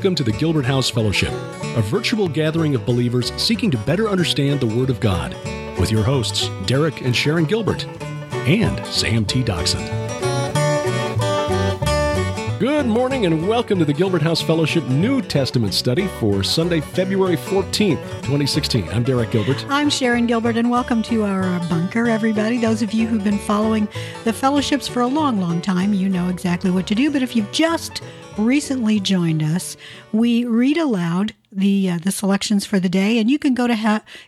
welcome to the Gilbert House Fellowship, a virtual gathering of believers seeking to better understand the Word of God, with your hosts, Derek and Sharon Gilbert, and Sam T. Doxson. Good morning and welcome to the Gilbert House Fellowship New Testament study for Sunday, February 14th, 2016. I'm Derek Gilbert. I'm Sharon Gilbert, and welcome to our bunker, everybody. Those of you who've been following the fellowships for a long, long time, you know exactly what to do. But if you've just recently joined us, we read aloud the selections for the day, and you can go to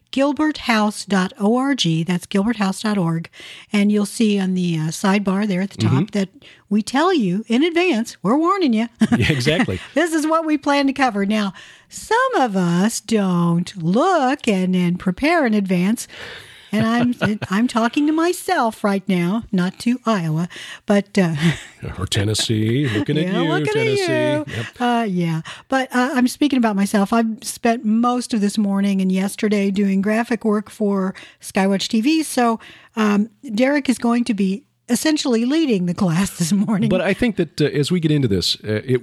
gilberthouse.org. That's gilberthouse.org, and you'll see on the sidebar there at the top that we tell you in advance. We're warning you. Yeah, exactly. This is what we plan to cover. Now, some of us don't look and prepare in advance. And I'm talking to myself right now, not to Iowa, but or Tennessee. Looking at you, Tennessee. Yep. But I'm speaking about myself. I've spent most of this morning and yesterday doing graphic work for Skywatch TV. So Derek is going to be essentially leading the class this morning. But I think that as we get into this, there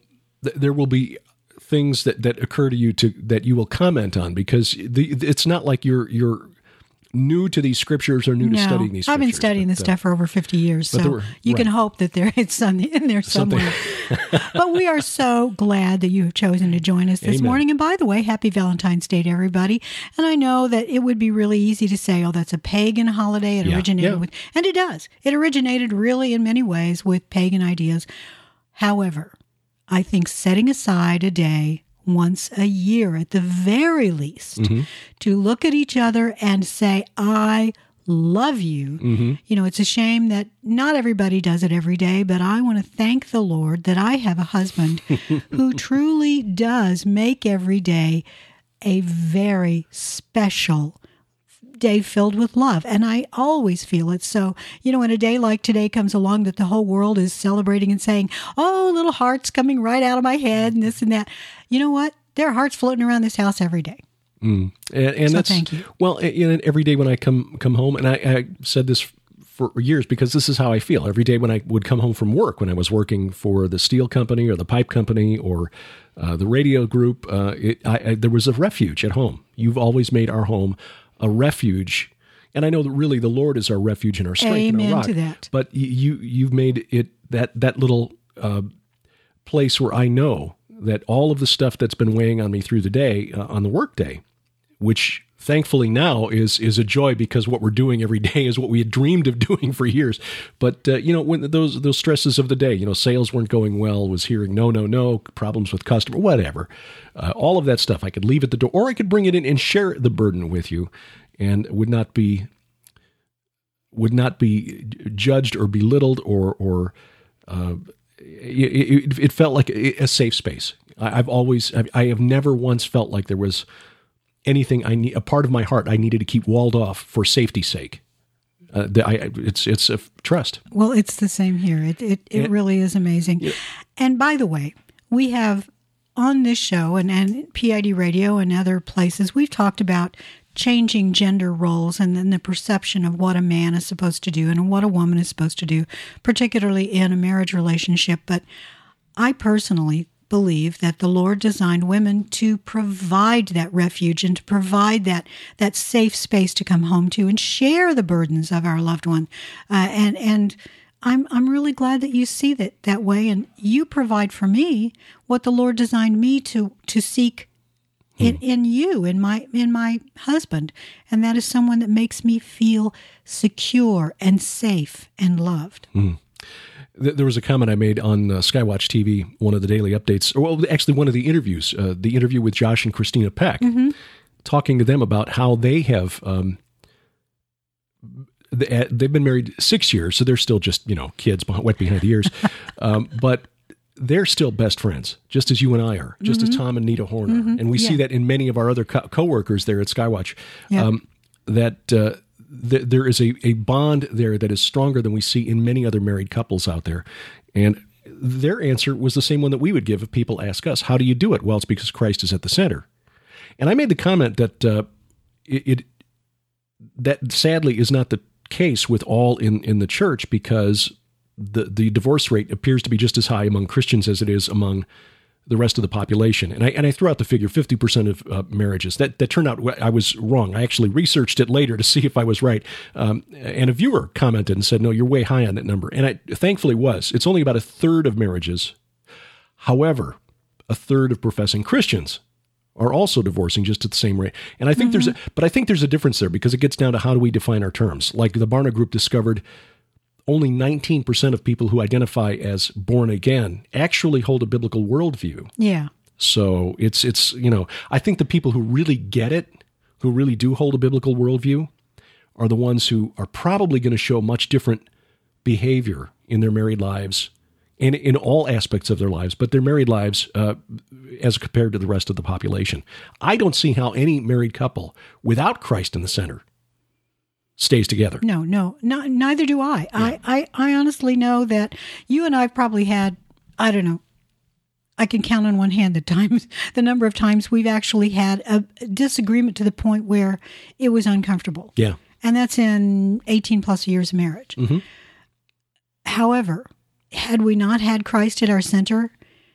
will be things that occur to you that you will comment on, because it's not like you're new to these scriptures or new to studying these scriptures. I've been studying this stuff for over 50 years, so you can hope that it's something in there somewhere. But we are so glad that you have chosen to join us this morning. And by the way, happy Valentine's Day to everybody. And I know that it would be really easy to say, oh, that's a pagan holiday. It originated with, and it does. It originated really in many ways with pagan ideas. However, I think setting aside a day once a year at the very least to look at each other and say, I love you. You know, it's a shame that not everybody does it every day, but I want to thank the Lord that I have a husband who truly does make every day a very special day filled with love. And I always feel it. So, you know, when a day like today comes along that the whole world is celebrating and saying, oh, little hearts coming right out of my head and this and that, you know what? There are hearts floating around this house every day. And so that's, thank you. Well, every day when I come home, and I said this for years because this is how I feel. Every day when I would come home from work, when I was working for the steel company or the pipe company or the radio group, there was a refuge at home. You've always made our home a refuge. And I know that really the Lord is our refuge and our strength. Amen and our rock. to that. But you've made it that little place where I know that all of the stuff that's been weighing on me through the day, on the work day, which thankfully now is a joy, because what we're doing every day is what we had dreamed of doing for years. But, when those stresses of the day, sales weren't going well, was hearing no, problems with customer, whatever, all of that stuff, I could leave at the door, or I could bring it in and share the burden with you, and would not be judged or belittled or it felt like a safe space. I have never once felt like there was anything a part of my heart I needed to keep walled off for safety's sake. It's a trust. Well, it's the same here. It really is amazing. Yeah. And by the way, we have on this show and PID Radio and other places, we've talked about changing gender roles and then the perception of what a man is supposed to do and what a woman is supposed to do, particularly in a marriage relationship. But I personally believe that the Lord designed women to provide that refuge and to provide that safe space to come home to and share the burdens of our loved one. And I'm really glad that you see that way, and you provide for me what the Lord designed me to seek in you, in my husband, and that is someone that makes me feel secure and safe and loved. There was a comment I made on Skywatch TV, one of the daily updates, or well, actually one of the interviews, the interview with Josh and Christina Peck, talking to them about how they have, they've been married 6 years, so they're still just, kids wet behind the ears, but they're still best friends, just as you and I are, just as Tom and Nita Horn are. And we see that in many of our other co-workers there at Skywatch, there is a bond there that is stronger than we see in many other married couples out there. And their answer was the same one that we would give if people ask us, how do you do it? Well, it's because Christ is at the center. And I made the comment that that sadly is not the case with all in the church, because the divorce rate appears to be just as high among Christians as it is among the rest of the population. And I threw out the figure 50% of marriages. That turned out I was wrong. I actually researched it later to see if I was right. And a viewer commented and said, no, you're way high on that number. And I thankfully was. It's only about a third of marriages. However, a third of professing Christians are also divorcing just at the same rate. And I think there's a difference there, because it gets down to how do we define our terms. Like the Barna Group discovered, only 19% of people who identify as born again actually hold a biblical worldview. Yeah. So it's I think the people who really get it, who really do hold a biblical worldview, are the ones who are probably going to show much different behavior in their married lives and in all aspects of their lives, but their married lives as compared to the rest of the population. I don't see how any married couple without Christ in the center stays together. No, neither do I. Yeah. I honestly know that you and I have probably had, I don't know, I can count on one hand the number of times we've actually had a disagreement to the point where it was uncomfortable. Yeah. And that's in 18 plus years of marriage. Mm-hmm. However, had we not had Christ at our center,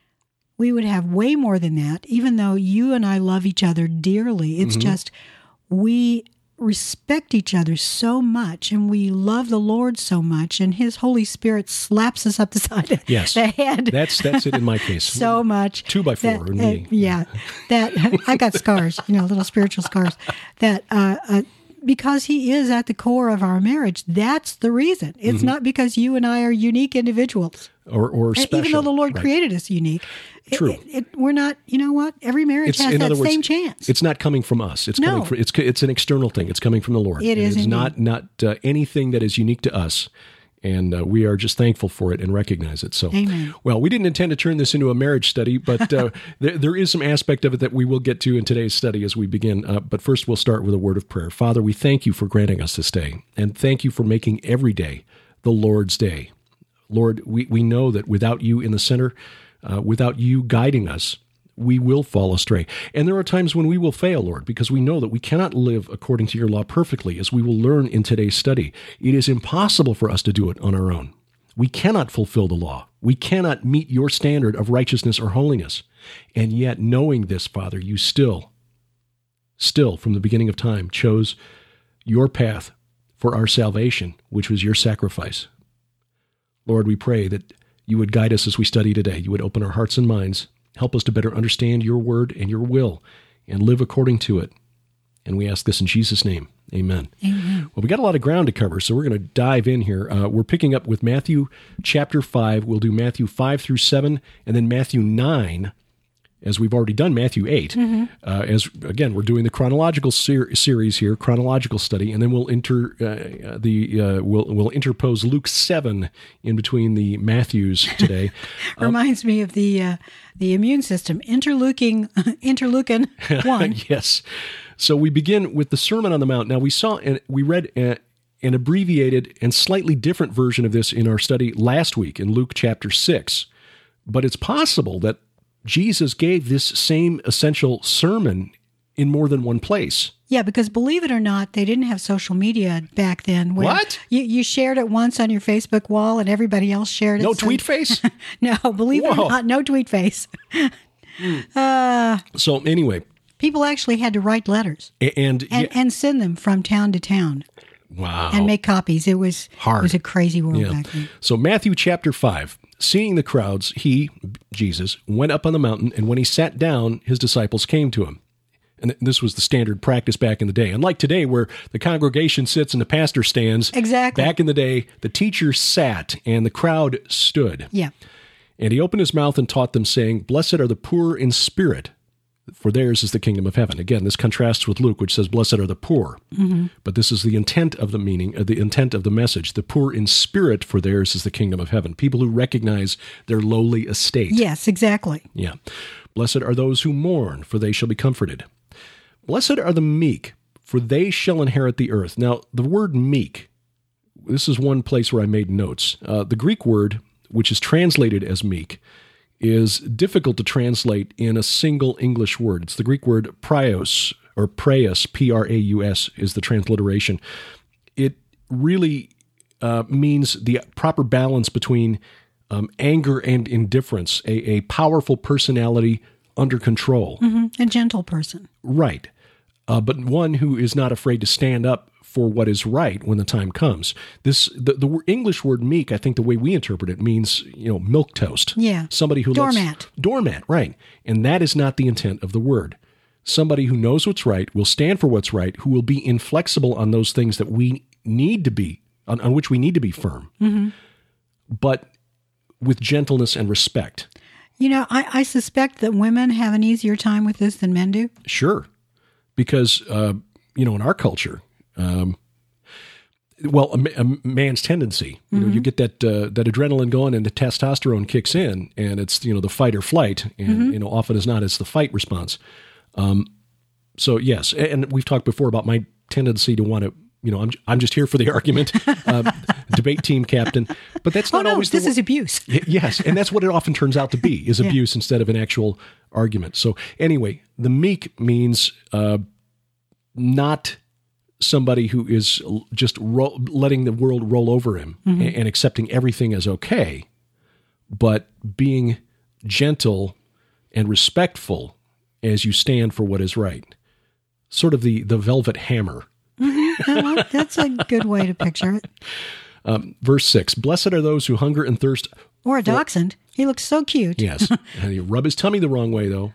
we would have way more than that, even though you and I love each other dearly. It's just we respect each other so much, and we love the Lord so much, and His Holy Spirit slaps us up the side of the head. That's it in my case. So much. 2x4 in me. Yeah. That I got scars, little spiritual scars. That because He is at the core of our marriage. That's the reason. It's not because you and I are unique individuals. Or special. Even though the Lord created us unique. True. We're not, you know what? Every marriage has that same chance. It's not coming from us. It's coming from, it's an external thing. It's coming from the Lord. It is It's not anything that is unique to us. And we are just thankful for it and recognize it. So, Amen. Well, we didn't intend to turn this into a marriage study, but there is some aspect of it that we will get to in today's study as we begin. But first, we'll start with a word of prayer. Father, we thank you for granting us this day, and thank you for making every day the Lord's day. Lord, we know that without you in the center, without you guiding us, we will fall astray. And there are times when we will fail, Lord, because we know that we cannot live according to your law perfectly, as we will learn in today's study. It is impossible for us to do it on our own. We cannot fulfill the law. We cannot meet your standard of righteousness or holiness. And yet, knowing this, Father, you still, from the beginning of time, chose your path for our salvation, which was your sacrifice. Lord, we pray that you would guide us as we study today. You would open our hearts and minds, help us to better understand your word and your will, and live according to it. And we ask this in Jesus' name. Amen. Amen. Well, we got a lot of ground to cover, so we're going to dive in here. We're picking up with Matthew chapter 5. We'll do Matthew 5 through 7, and then Matthew 9, as we've already done Matthew 8. As again, we're doing the chronological series here, chronological study, and then we'll we'll interpose Luke 7 in between the Matthews today. Reminds me of the immune system, interleukin 1. Yes. So we begin with the Sermon on the Mount. Now we read an abbreviated and slightly different version of this in our study last week in Luke chapter 6. But it's possible that Jesus gave this same essential sermon in more than one place. Yeah, because believe it or not, they didn't have social media back then. What? You shared it once on your Facebook wall and everybody else shared it. No tweet face? No, believe it or not, no tweet face. So anyway. People actually had to write letters and send them from town to town. Wow. And make copies. It was hard. It was a crazy world back then. So Matthew chapter 5. Seeing the crowds, he, Jesus, went up on the mountain, and when he sat down, his disciples came to him. And this was the standard practice back in the day. Unlike today, where the congregation sits and the pastor stands. Exactly. Back in the day, the teacher sat and the crowd stood. Yeah. And he opened his mouth and taught them, saying, "Blessed are the poor in spirit, for theirs is the kingdom of heaven." Again, this contrasts with Luke, which says, "Blessed are the poor." Mm-hmm. But this is the intent of the meaning, the intent of the message. The poor in spirit, for theirs is the kingdom of heaven. People who recognize their lowly estate. Yes, exactly. Yeah. "Blessed are those who mourn, for they shall be comforted. Blessed are the meek, for they shall inherit the earth." Now, the word meek, this is one place where I made notes. The Greek word, which is translated as meek, is difficult to translate in a single English word. It's the Greek word praeus, or praeus, P-R-A-U-S, is the transliteration. It really means the proper balance between anger and indifference, a powerful personality under control. Mm-hmm. A gentle person. Right. But one who is not afraid to stand up for what is right when the time comes. The English word meek, I think the way we interpret it means, milquetoast. Yeah. Somebody who doormat, right. And that is not the intent of the word. Somebody who knows what's right, will stand for what's right, who will be inflexible on those things that we need to be, on which we need to be firm, but with gentleness and respect. I suspect that women have an easier time with this than men do. Sure. Because, in our culture, a man's tendency, you get that adrenaline going and the testosterone kicks in, and it's, the fight or flight, and, often as not, it's the fight response. So yes, and we've talked before about my tendency to want to, I'm just here for the argument, debate team captain, but that's not always. This is abuse. Yes, and that's what it often turns out to be, is abuse instead of an actual argument. So anyway, the meek means not somebody who is just letting the world roll over him and accepting everything as okay, but being gentle and respectful as you stand for what is right. Sort of the velvet hammer. That's a good way to picture it. Verse 6, blessed are those who hunger and thirst. Or a dachshund. He looks so cute. Yes. And he rub his tummy the wrong way, though.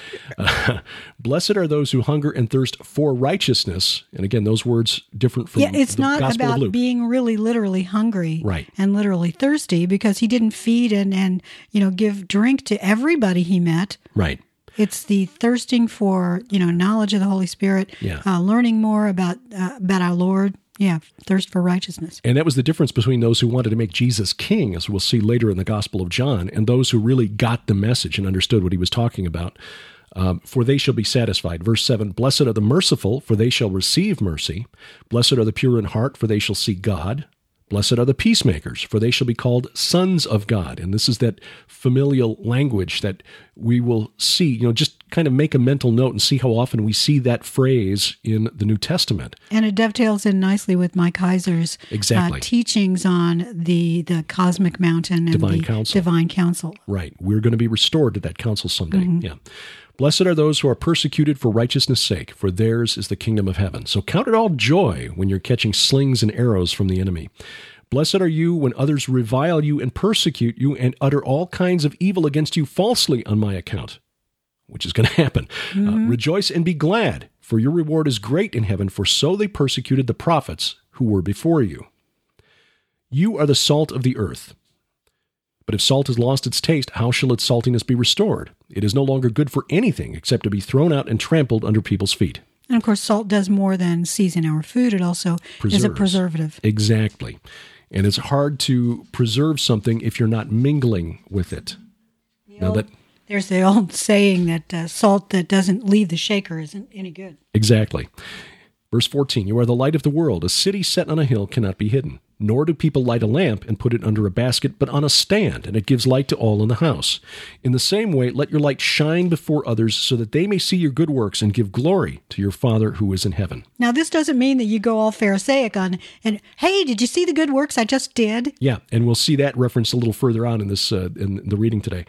Blessed are those who hunger and thirst for righteousness. And again, those words different from it's the not Gospel of Luke. About being really literally hungry right. and literally thirsty, because he didn't feed and give drink to everybody he met. Right. It's the thirsting for, knowledge of the Holy Spirit, learning more about our Lord. Yeah, thirst for righteousness. And that was the difference between those who wanted to make Jesus king, as we'll see later in the Gospel of John, and those who really got the message and understood what he was talking about. For they shall be satisfied. Verse 7, blessed are the merciful, for they shall receive mercy. Blessed are the pure in heart, for they shall see God. Blessed are the peacemakers, for they shall be called sons of God. And this is that familial language that we will see, just kind of make a mental note and see how often we see that phrase in the New Testament. And it dovetails in nicely with Mike Heiser's teachings on the cosmic mountain and divine counsel. Right. We're going to be restored to that counsel someday. Yeah. Blessed are those who are persecuted for righteousness' sake, for theirs is the kingdom of heaven. So count it all joy when you're catching slings and arrows from the enemy. Blessed are you when others revile you and persecute you and utter all kinds of evil against you falsely on my account, which is going to happen. Rejoice and be glad, for your reward is great in heaven, for so they persecuted the prophets who were before you. You are the salt of the earth. But if salt has lost its taste, how shall its saltiness be restored? It is no longer good for anything except to be thrown out and trampled under people's feet. And of course, salt does more than season our food. It also is a preservative. Exactly. And it's hard to preserve something if you're not mingling with it. There's the old saying that salt that doesn't leave the shaker isn't any good. Exactly. Verse 14, you are the light of the world. A city set on a hill cannot be hidden. Nor do people light a lamp and put it under a basket, but on a stand, and it gives light to all in the house. In the same way, let your light shine before others so that they may see your good works and give glory to your Father who is in heaven. Now, this doesn't mean that you go all Pharisaic and hey, did you see the good works I just did? Yeah, and we'll see that referenced a little further on in this in the reading today.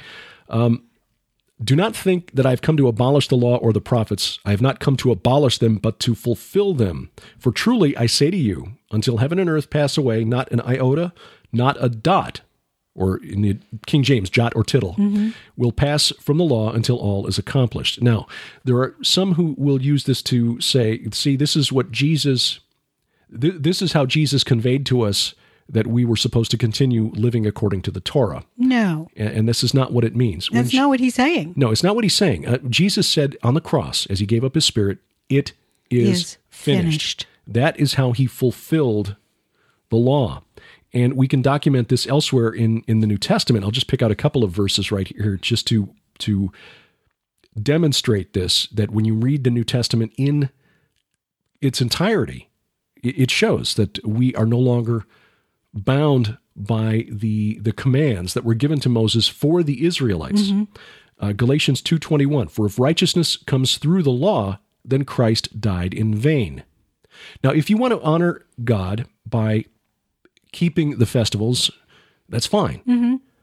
Do not think that I have come to abolish the law or the prophets. I have not come to abolish them, but to fulfill them. For truly I say to you, until heaven and earth pass away, not an iota, not a dot, or in the King James, jot or tittle, will pass from the law until all is accomplished. Now, there are some who will use this to say, see, this is what Jesus, this is how Jesus conveyed to us that we were supposed to continue living according to the Torah. No. And this is not what it means. That's not what he's saying. No, it's not what he's saying. Jesus said on the cross, as he gave up his spirit, it is finished. That is how he fulfilled the law. And we can document this elsewhere in the New Testament. I'll just pick out a couple of verses right here just to demonstrate this, that when you read the New Testament in its entirety, it shows that we are no longer bound by the commands that were given to Moses for the Israelites. Galatians 2:21, for if righteousness comes through the law, then Christ died in vain. Now, if you want to honor God by keeping the festivals, that's fine.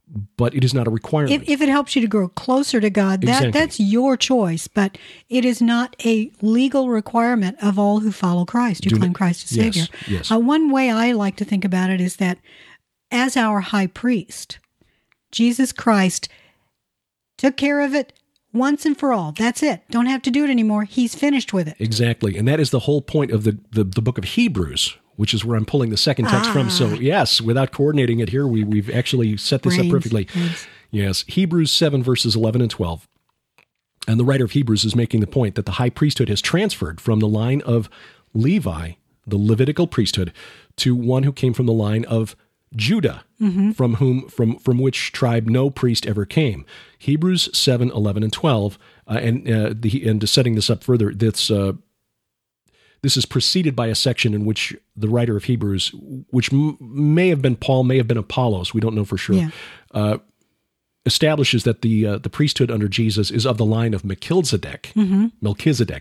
but it is not a requirement. If it helps you to grow closer to God, that's your choice, but it is not a legal requirement of all who follow Christ, who claim Christ as Savior. Yes. One way I like to think about it is that as our high priest, Jesus Christ took care of it once and for all. That's it. Don't have to do it anymore. He's finished with it. Exactly. And that is the whole point of the book of Hebrews, which is where I'm pulling the second text from. So yes, without coordinating it here, we've actually set this up perfectly. Yes, Hebrews 7, verses 11 and 12. And the writer of Hebrews is making the point that the high priesthood has transferred from the line of Levi, the Levitical priesthood, to one who came from the line of Judah, from which tribe no priest ever came. Hebrews 7, 11, and 12. And setting this up further, this is preceded by a section in which the writer of Hebrews, which may have been Paul, may have been Apollos, we don't know for sure, establishes that the priesthood under Jesus is of the line of Melchizedek. Melchizedek.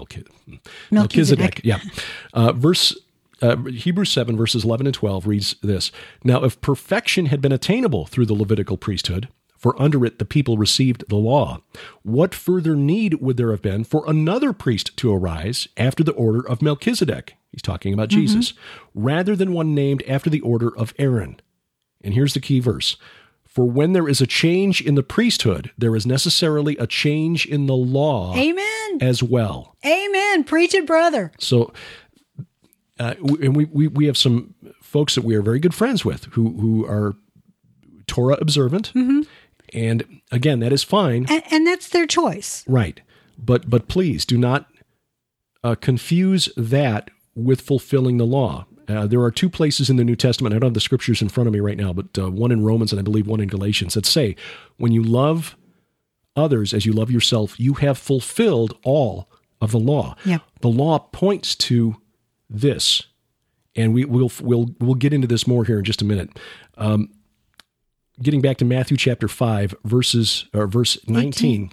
Hebrews 7, verses 11 and 12 reads this: Now if perfection had been attainable through the Levitical priesthood, for under it the people received the law, what further need would there have been for another priest to arise after the order of Melchizedek? He's talking about Jesus, rather than one named after the order of Aaron. And here's the key verse: For when there is a change in the priesthood, there is necessarily a change in the law. Amen. As well. Amen. Preach it, brother. So, and we have some folks that we are very good friends with who are Torah observant. And again, that is fine. And that's their choice. Right. But please do not confuse that with fulfilling the law. There are two places in the New Testament, I don't have the scriptures in front of me right now, but one in Romans and I believe one in Galatians, that say, when you love others as you love yourself, you have fulfilled all of the law. Yep. The law points to this, and we'll get into this more here in just a minute. Getting back to Matthew chapter 5, verse 19.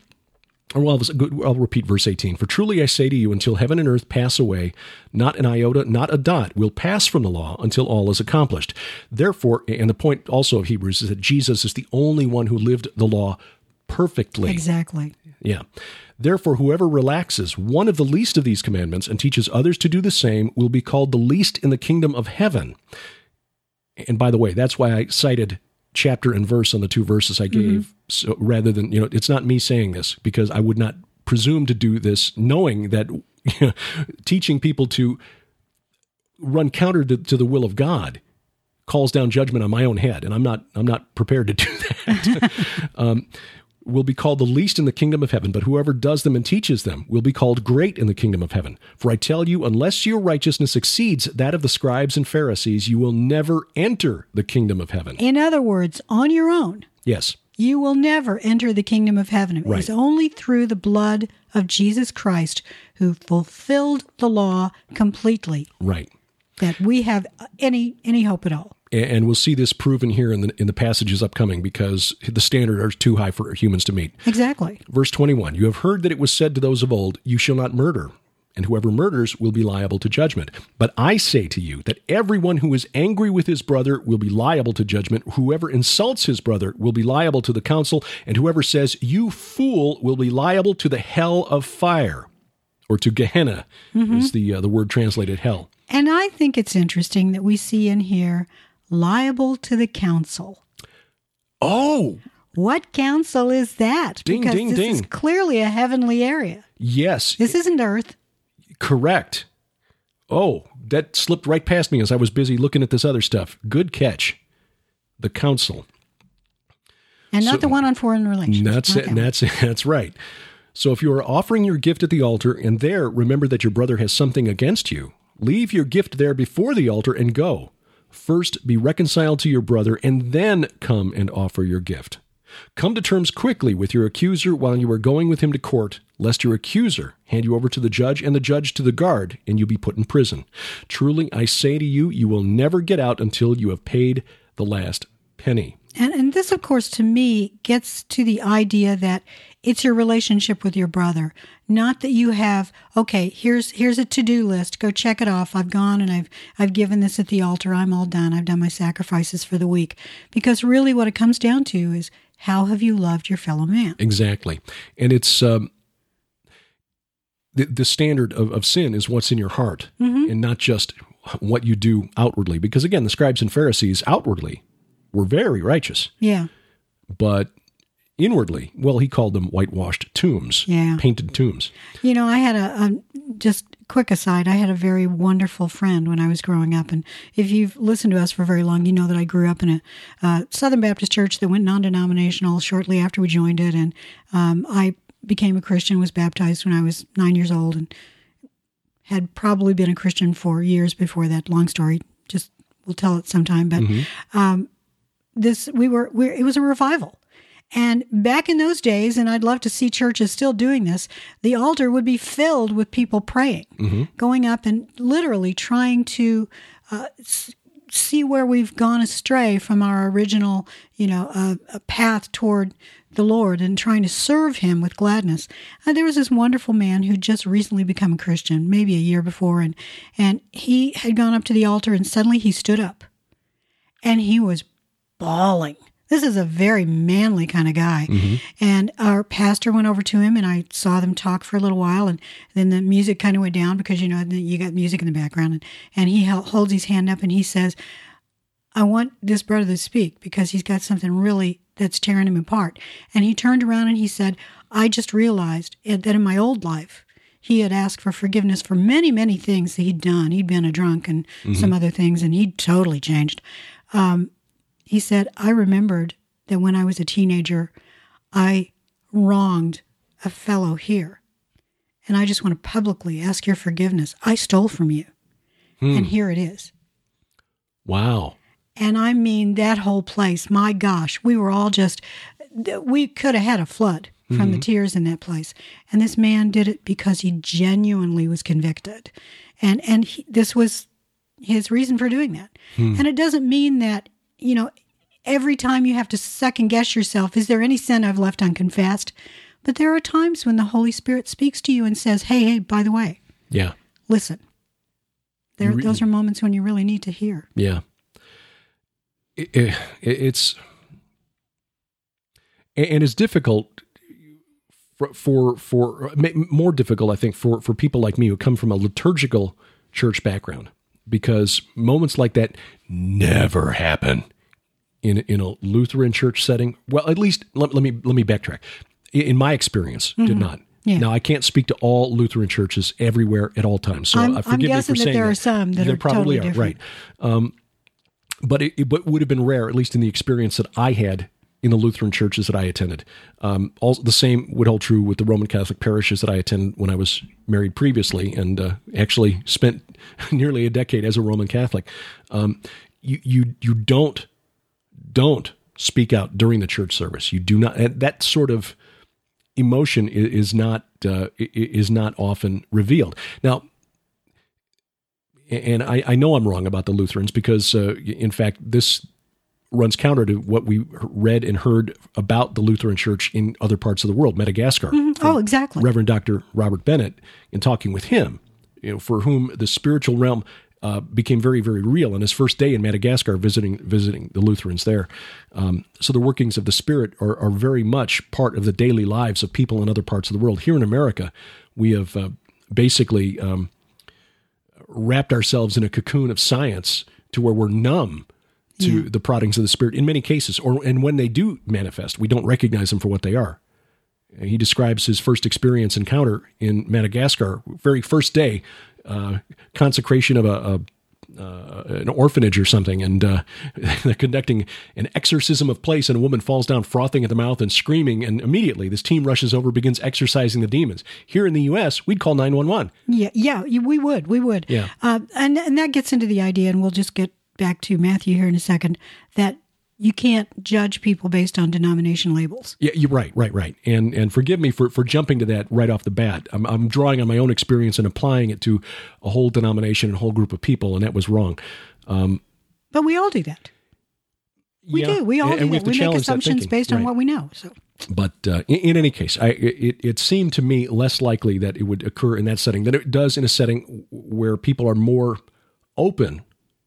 I'll repeat verse 18. For truly I say to you, until heaven and earth pass away, not an iota, not a dot will pass from the law until all is accomplished. Therefore, and the point also of Hebrews is that Jesus is the only one who lived the law perfectly. Exactly. Yeah. Therefore, whoever relaxes one of the least of these commandments and teaches others to do the same will be called the least in the kingdom of heaven. And by the way, that's why I cited chapter and verse on the two verses I gave. So rather than, it's not me saying this, because I would not presume to do this knowing that teaching people to run counter to the will of God calls down judgment on my own head. And I'm not prepared to do that. Will be called the least in the kingdom of heaven, but whoever does them and teaches them will be called great in the kingdom of heaven. For I tell you, unless your righteousness exceeds that of the scribes and Pharisees, you will never enter the kingdom of heaven. In other words, on your own. Yes. You will never enter the kingdom of heaven. It is only through the blood of Jesus Christ, who fulfilled the law completely. Right. That we have any hope at all. And we'll see this proven here in the passages upcoming, because the standard is too high for humans to meet. Exactly. Verse 21, you have heard that it was said to those of old, you shall not murder, and whoever murders will be liable to judgment. But I say to you that everyone who is angry with his brother will be liable to judgment. Whoever insults his brother will be liable to the council, and whoever says, you fool, will be liable to the hell of fire, or to Gehenna is the word translated hell. And I think it's interesting that we see in here, liable to the council. Oh! What council is that? Ding, because ding, this ding. is clearly a heavenly area. Yes. This isn't earth. Correct. Oh, that slipped right past me as I was busy looking at this other stuff. Good catch. The council. And not the one on foreign relations. That's right. So if you are offering your gift at the altar and there remember that your brother has something against you, leave your gift there before the altar and go. First, be reconciled to your brother, and then come and offer your gift. Come to terms quickly with your accuser while you are going with him to court, lest your accuser hand you over to the judge and the judge to the guard, and you be put in prison. Truly, I say to you, you will never get out until you have paid the last penny. And this, of course, to me, gets to the idea that it's your relationship with your brother. Not that you have, okay, here's a to-do list. Go check it off. I've gone and I've given this at the altar. I'm all done. I've done my sacrifices for the week. Because really what it comes down to is, how have you loved your fellow man? Exactly. And it's the standard of sin is what's in your heart, and not just what you do outwardly. Because again, the scribes and Pharisees outwardly were very righteous. Yeah. But inwardly, well, he called them whitewashed tombs, painted tombs. You know, I had a just quick aside, I had a very wonderful friend when I was growing up. And if you've listened to us for very long, you know that I grew up in a Southern Baptist church that went non-denominational shortly after we joined it. And I became a Christian, was baptized when I was 9 years old, and had probably been a Christian for years before that. Long story, just we'll tell it sometime. But it was a revival. And back in those days, and I'd love to see churches still doing this, the altar would be filled with people praying, going up and literally trying to see where we've gone astray from our original, path toward the Lord, and trying to serve Him with gladness. And there was this wonderful man who'd just recently become a Christian, maybe a year before, and he had gone up to the altar, and suddenly he stood up, and he was bawling. This is a very manly kind of guy. And our pastor went over to him, and I saw them talk for a little while, and then the music kind of went down because, you got music in the background. And he holds his hand up, and he says, I want this brother to speak because he's got something really that's tearing him apart. And he turned around and he said, I just realized that in my old life, he had asked for forgiveness for many, many things that he'd done. He'd been a drunk and some other things, and he'd totally changed. He said, I remembered that when I was a teenager, I wronged a fellow here. And I just want to publicly ask your forgiveness. I stole from you. And here it is. Wow. And I mean, that whole place, my gosh, we were all we could have had a flood from the tears in that place. And this man did it because he genuinely was convicted. And this was his reason for doing that. And it doesn't mean that, every time you have to second guess yourself, is there any sin I've left unconfessed? But there are times when the Holy Spirit speaks to you and says, hey, by the way, listen. Those are moments when you really need to hear. Yeah. It's difficult for more difficult, I think, for people like me who come from a liturgical church background, because moments like that never happen in a Lutheran church setting. Well, at least let me backtrack. In my experience, did not. Yeah. Now, I can't speak to all Lutheran churches everywhere at all times, so forgive me for saying that. There are some that there are probably totally different. Right. But it would have been rare, at least in the experience that I had in the Lutheran churches that I attended. Also, the same would hold true with the Roman Catholic parishes that I attended when I was married previously, and actually spent nearly a decade as a Roman Catholic. You don't speak out during the church service. You do not. That sort of emotion is not often revealed. Now, and I know I'm wrong about the Lutherans because, in fact, this runs counter to what we read and heard about the Lutheran Church in other parts of the world, Madagascar. Oh, exactly. Reverend Dr. Robert Bennett, in talking with him, for whom the spiritual realm became very, very real on his first day in Madagascar, visiting the Lutherans there. So the workings of the Spirit are very much part of the daily lives of people in other parts of the world. Here in America, we have basically wrapped ourselves in a cocoon of science to where we're numb to the proddings of the Spirit in many cases, and when they do manifest, we don't recognize them for what they are. He describes his first experience encounter in Madagascar, very first day, consecration of an orphanage or something, and they're conducting an exorcism of place, and a woman falls down frothing at the mouth and screaming, and immediately this team rushes over, begins exorcising the demons. Here in the U.S., we'd call 911. Yeah, we would. Yeah. And that gets into the idea, and we'll just get back to Matthew here in a second, that you can't judge people based on denomination labels. Yeah, you're right. And forgive me for jumping to that right off the bat. I'm drawing on my own experience and applying it to a whole denomination and a whole group of people, and that was wrong. But we all do that. We do. We all do that. We make assumptions based on what we know. So. But in any case, it seemed to me less likely that it would occur in that setting than it does in a setting where people are more open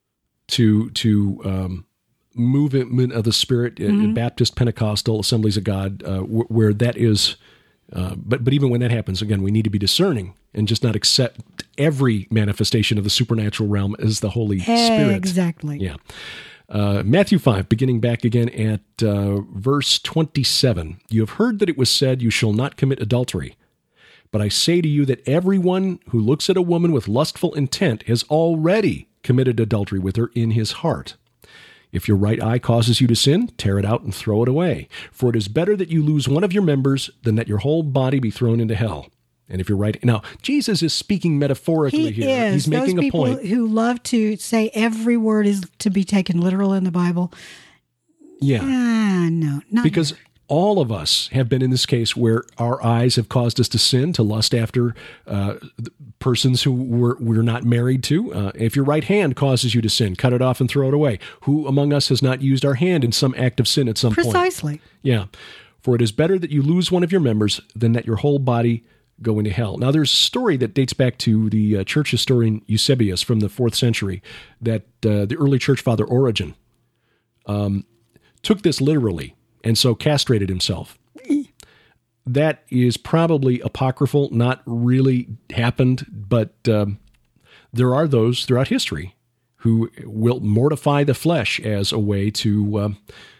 to movement of the Spirit in Baptist, Pentecostal, Assemblies of God, where that is. But even when that happens, again, we need to be discerning and just not accept every manifestation of the supernatural realm as the Holy Spirit. Exactly. Yeah. Matthew 5, beginning back again at verse 27. You have heard that it was said, you shall not commit adultery. But I say to you that everyone who looks at a woman with lustful intent has already committed adultery with her in his heart. If your right eye causes you to sin, tear it out and throw it away. For it is better that you lose one of your members than that your whole body be thrown into hell. And if you're right, now Jesus is speaking metaphorically here. He's making a point. Those people who love to say every word is to be taken literal in the Bible. Yeah. No, not because all of us have been in this case where our eyes have caused us to sin, to lust after persons who we're not married to. If your right hand causes you to sin, cut it off and throw it away. Who among us has not used our hand in some act of sin at some point? Precisely. Yeah. For it is better that you lose one of your members than that your whole body go into hell. Now, there's a story that dates back to the church historian Eusebius from the 4th century that the early church father Origen took this literally and so castrated himself. That is probably apocryphal, not really happened, but there are those throughout history who will mortify the flesh as a way to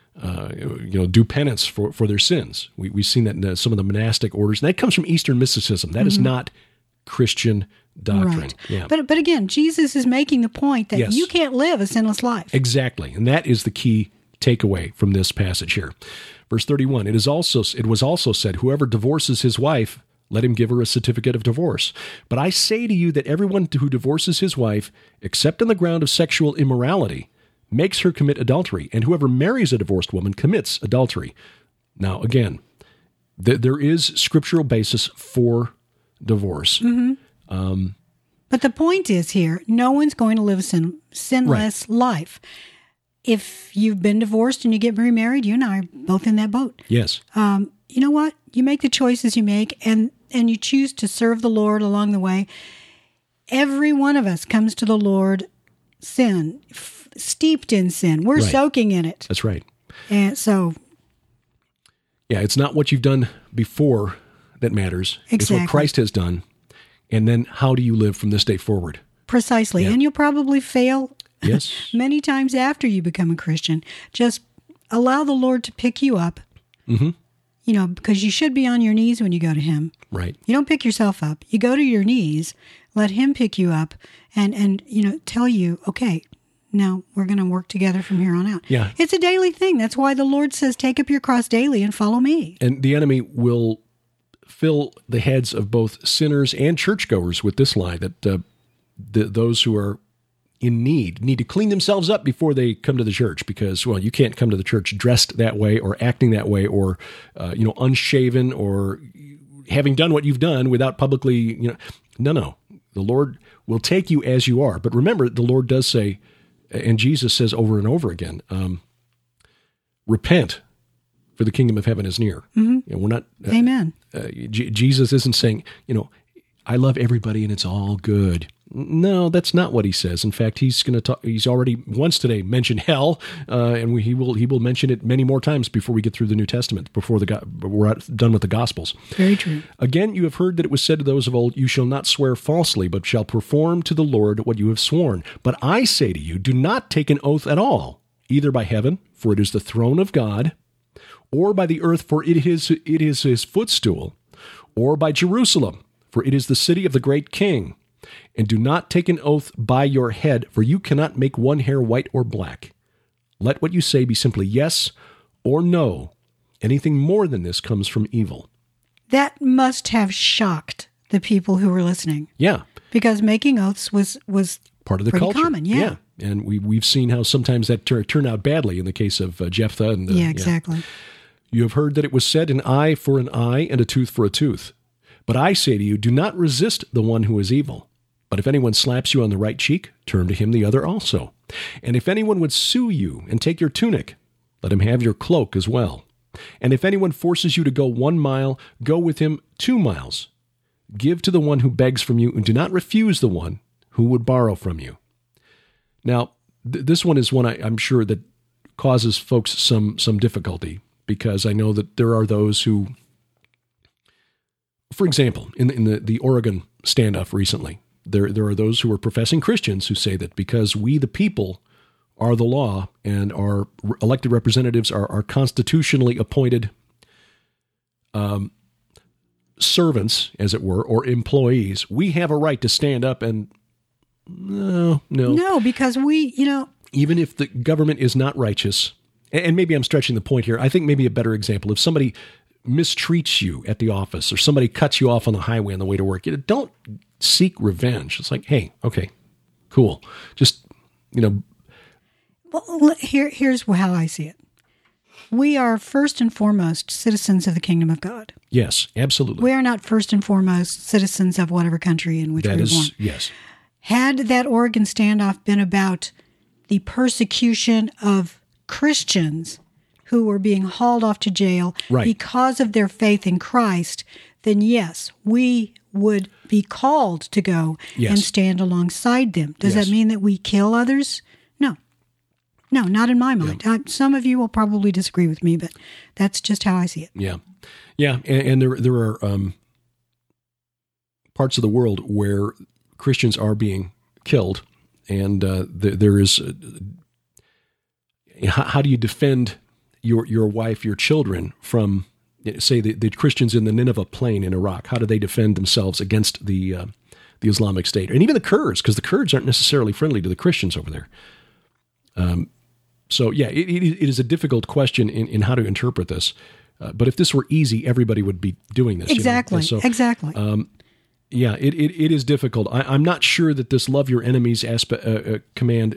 do penance for their sins. We've seen that in some of the monastic orders. And that comes from Eastern mysticism. That is not Christian doctrine. Right. Yeah. But again, Jesus is making the point that you can't live a sinless life. Exactly. And that is the key takeaway from this passage here. Verse 31, it was also said, whoever divorces his wife, let him give her a certificate of divorce. But I say to you that everyone who divorces his wife, except on the ground of sexual immorality, makes her commit adultery, and whoever marries a divorced woman commits adultery. Now, again, there is scriptural basis for divorce. But the point is here, no one's going to live a sinless life. If you've been divorced and you get remarried, you and I are both in that boat. Yes. You know what? You make the choices you make, and you choose to serve the Lord along the way. Every one of us comes to the Lord steeped in sin. We're soaking in it. That's right. And so... yeah, it's not what you've done before that matters. Exactly. It's what Christ has done. And then how do you live from this day forward? Precisely. Yeah. And you'll probably fail many times after you become a Christian. Just allow the Lord to pick you up. Because you should be on your knees when you go to Him. Right. You don't pick yourself up. You go to your knees, let Him pick you up, and tell you, okay, now we're going to work together from here on out. Yeah. It's a daily thing. That's why the Lord says, take up your cross daily and follow me. And the enemy will fill the heads of both sinners and churchgoers with this lie that those who are in need to clean themselves up before they come to the church, because, well, you can't come to the church dressed that way or acting that way or, unshaven or having done what you've done without publicly, No. The Lord will take you as you are. But remember, the Lord does say, and Jesus says over and over again, repent, for the kingdom of heaven is near. We're not. Amen. Jesus isn't saying, I love everybody and it's all good. No, that's not what he says. In fact, he's going to talk. He's already once today mentioned hell, and he will mention it many more times before we get through the New Testament, before we're done with the Gospels. Very true. Again, you have heard that it was said to those of old, "You shall not swear falsely, but shall perform to the Lord what you have sworn." But I say to you, do not take an oath at all, either by heaven, for it is the throne of God, or by the earth, for it is His footstool, or by Jerusalem, for it is the city of the great King. And do not take an oath by your head, for you cannot make one hair white or black. Let what you say be simply yes or no. Anything more than this comes from evil. That must have shocked the people who were listening. Yeah. Because making oaths was part of the culture. Common, yeah. And we've seen how sometimes that turned out badly in the case of Jephthah. Exactly. Yeah. You have heard that it was said, an eye for an eye and a tooth for a tooth. But I say to you, do not resist the one who is evil. But if anyone slaps you on the right cheek, turn to him the other also. And if anyone would sue you and take your tunic, Let him have your cloak as well. And if anyone forces you to go 1 mile, go with him 2 miles. Give to the one who begs from you, and do not refuse the one who would borrow from you. Now, this one is one I'm sure that causes folks some difficulty, because I know that there are those who, for example, in the Oregon standoff recently, there are those who are professing Christians who say that because we the people are the law and our elected representatives are constitutionally appointed servants, as it were, or employees, we have a right to stand up and no, because even if the government is not righteous, and maybe I'm stretching the point here, I think maybe a better example, if somebody mistreats you at the office or somebody cuts you off on the highway on the way to work, don't seek revenge. It's like, hey, okay, cool. Just, Well, here's how I see it. We are first and foremost citizens of the kingdom of God. Yes, absolutely. We are not first and foremost citizens of whatever country in which we were born. Yes. Had that Oregon standoff been about the persecution of Christians who were being hauled off to jail because of their faith in Christ, then yes, we would be called to go and stand alongside them. Does that mean that we kill others? No, not in my mind. Yeah. Some of you will probably disagree with me, but that's just how I see it. Yeah, and there are parts of the world where Christians are being killed, and there is. How do you defend your wife, your children from, say, the Christians in the Nineveh Plain in Iraq? How do they defend themselves against the Islamic State, and even the Kurds? Because the Kurds aren't necessarily friendly to the Christians over there. So, yeah, it is a difficult question in how to interpret this. But if this were easy, everybody would be doing this. Exactly. Exactly. Yeah, it is difficult. I'm not sure that this love your enemies command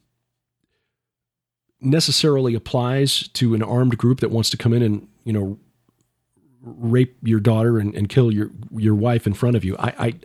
necessarily applies to an armed group that wants to come in and, rape your daughter and kill your wife in front of you.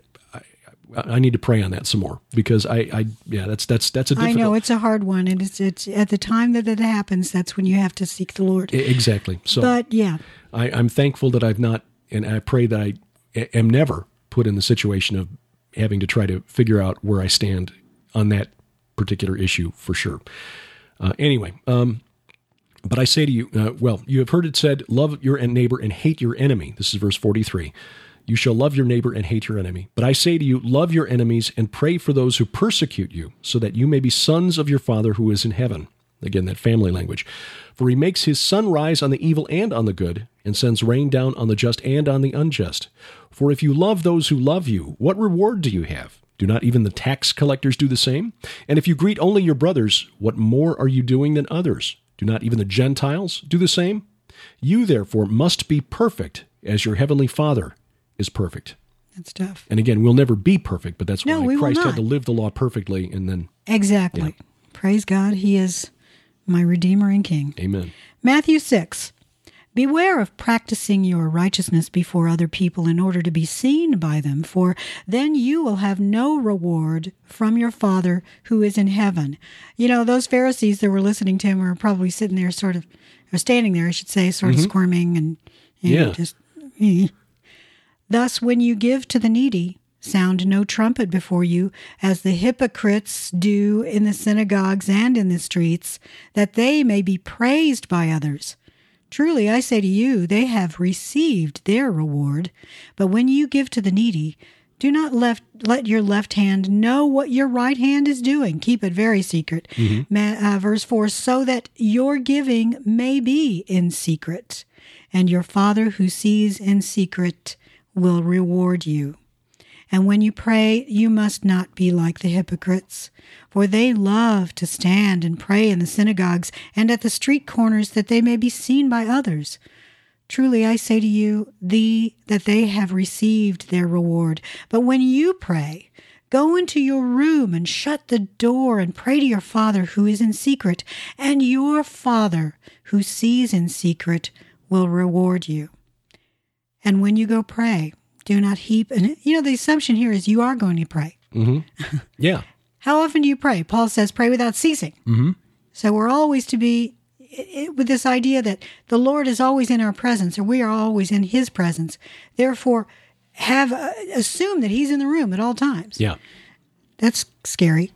I need to pray on that some more, because that's a difficult. I know it's a hard one, and it's at the time that it happens, that's when you have to seek the Lord. Exactly. So, but yeah, I'm thankful that I've not, and I pray that I am never put in the situation of having to try to figure out where I stand on that particular issue for sure. Anyway, but I say to you, you have heard it said, love your neighbor and hate your enemy. This is verse 43. You shall love your neighbor and hate your enemy. But I say to you, love your enemies and pray for those who persecute you, so that you may be sons of your Father who is in heaven. Again, that family language. For he makes his sun rise on the evil and on the good, and sends rain down on the just and on the unjust. For if you love those who love you, what reward do you have? Do not even the tax collectors do the same? And if you greet only your brothers, what more are you doing than others? Do not even the Gentiles do the same? You, therefore, must be perfect, as your heavenly Father is perfect. That's tough. And again, we'll never be perfect, but that's why Christ had to live the law perfectly, and then... Exactly. Yeah. Praise God, he is my Redeemer and King. Amen. Matthew 6. Beware of practicing your righteousness before other people in order to be seen by them, for then you will have no reward from your Father who is in heaven. Those Pharisees that were listening to him are probably sitting there or standing there, I should say, sort of squirming and just... Thus, when you give to the needy, sound no trumpet before you, as the hypocrites do in the synagogues and in the streets, that they may be praised by others. Truly, I say to you, they have received their reward. But when you give to the needy, do not let your left hand know what your right hand is doing. Keep it very secret. Verse 4, so that your giving may be in secret, and your Father who sees in secret will reward you. And when you pray, you must not be like the hypocrites, for they love to stand and pray in the synagogues and at the street corners, that they may be seen by others. Truly, I say to you, that they have received their reward. But when you pray, go into your room and shut the door and pray to your Father who is in secret, and your Father who sees in secret will reward you. And when you go pray, do not heap. And the assumption here is you are going to pray. Mm-hmm. Yeah. How often do you pray? Paul says, pray without ceasing. Mm-hmm. So we're always to be with this idea that the Lord is always in our presence, or we are always in His presence. Therefore, assume that He's in the room at all times. Yeah. That's scary.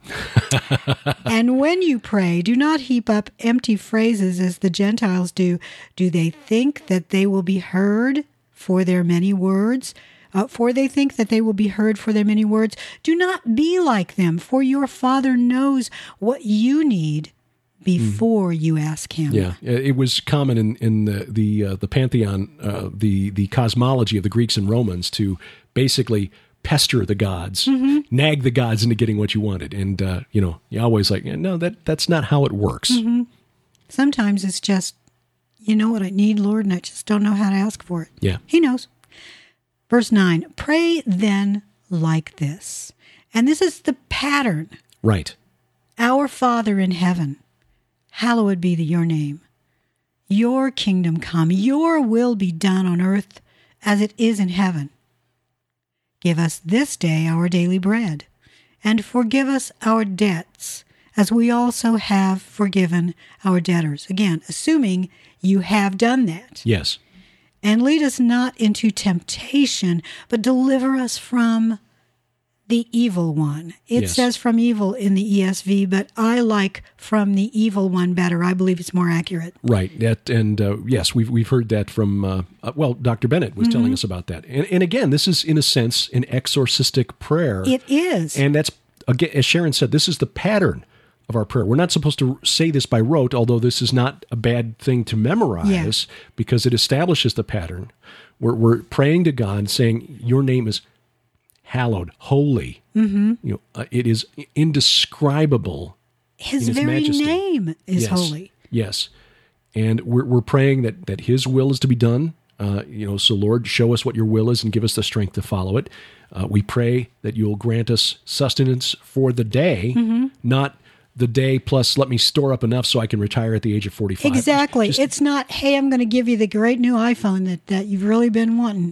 And when you pray, do not heap up empty phrases as the Gentiles do. Do they think that they will be heard for their many words? For they think that they will be heard for their many words. Do not be like them, for your Father knows what you need before you ask Him. Yeah, it was common in the pantheon, the cosmology of the Greeks and Romans to basically pester the gods, nag the gods into getting what you wanted. And, Yahweh's like, no, that's not how it works. Sometimes it's just, you know what I need, Lord, and I just don't know how to ask for it. Yeah. He knows. Verse 9, pray then like this. And this is the pattern. Right. Our Father in heaven, hallowed be your name. Your kingdom come, your will be done on earth as it is in heaven. Give us this day our daily bread, and forgive us our debts, as we also have forgiven our debtors. Again, assuming you have done that. Yes. And lead us not into temptation, but deliver us from the evil one. It says from evil in the ESV, but I like from the evil one better. I believe it's more accurate. Right. Yes, we've heard that from, Dr. Bennett was telling us about that. And again, this is, in a sense, an exorcistic prayer. It is. And that's, again, as Sharon said, this is the pattern of our prayer. We're not supposed to say this by rote, although this is not a bad thing to memorize because it establishes the pattern. We're praying to God, saying, your name is hallowed, holy. It is indescribable. His very majesty. Name is holy. Yes. And we're praying that His will is to be done. So Lord, show us what your will is and give us the strength to follow it. We pray that you'll grant us sustenance for the day, not the day plus let me store up enough so I can retire at the age of 45. Exactly. It's not, hey, I'm going to give you the great new iPhone that you've really been wanting.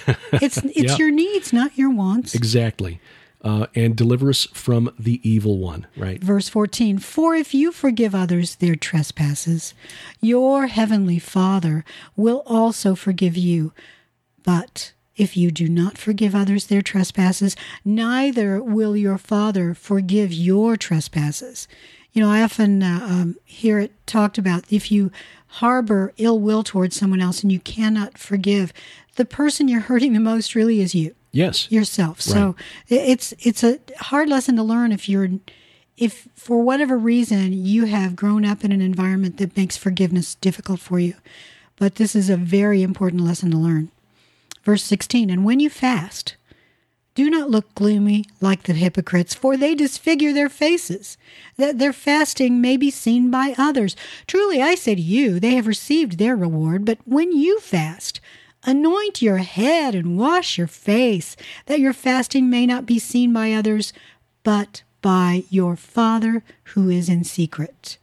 It's your needs, not your wants. Exactly. And deliver us from the evil one, right? Verse 14, for if you forgive others their trespasses, your heavenly Father will also forgive you. But if you do not forgive others their trespasses, neither will your Father forgive your trespasses. I often hear it talked about if you harbor ill will towards someone else and you cannot forgive, the person you're hurting the most really is you. Yes. Yourself. Right. So it's a hard lesson to learn if for whatever reason you have grown up in an environment that makes forgiveness difficult for you. But this is a very important lesson to learn. Verse 16, and when you fast, do not look gloomy like the hypocrites, for they disfigure their faces, that their fasting may be seen by others. Truly, I say to you, they have received their reward. But when you fast, anoint your head and wash your face, that your fasting may not be seen by others, but by your Father who is in secret.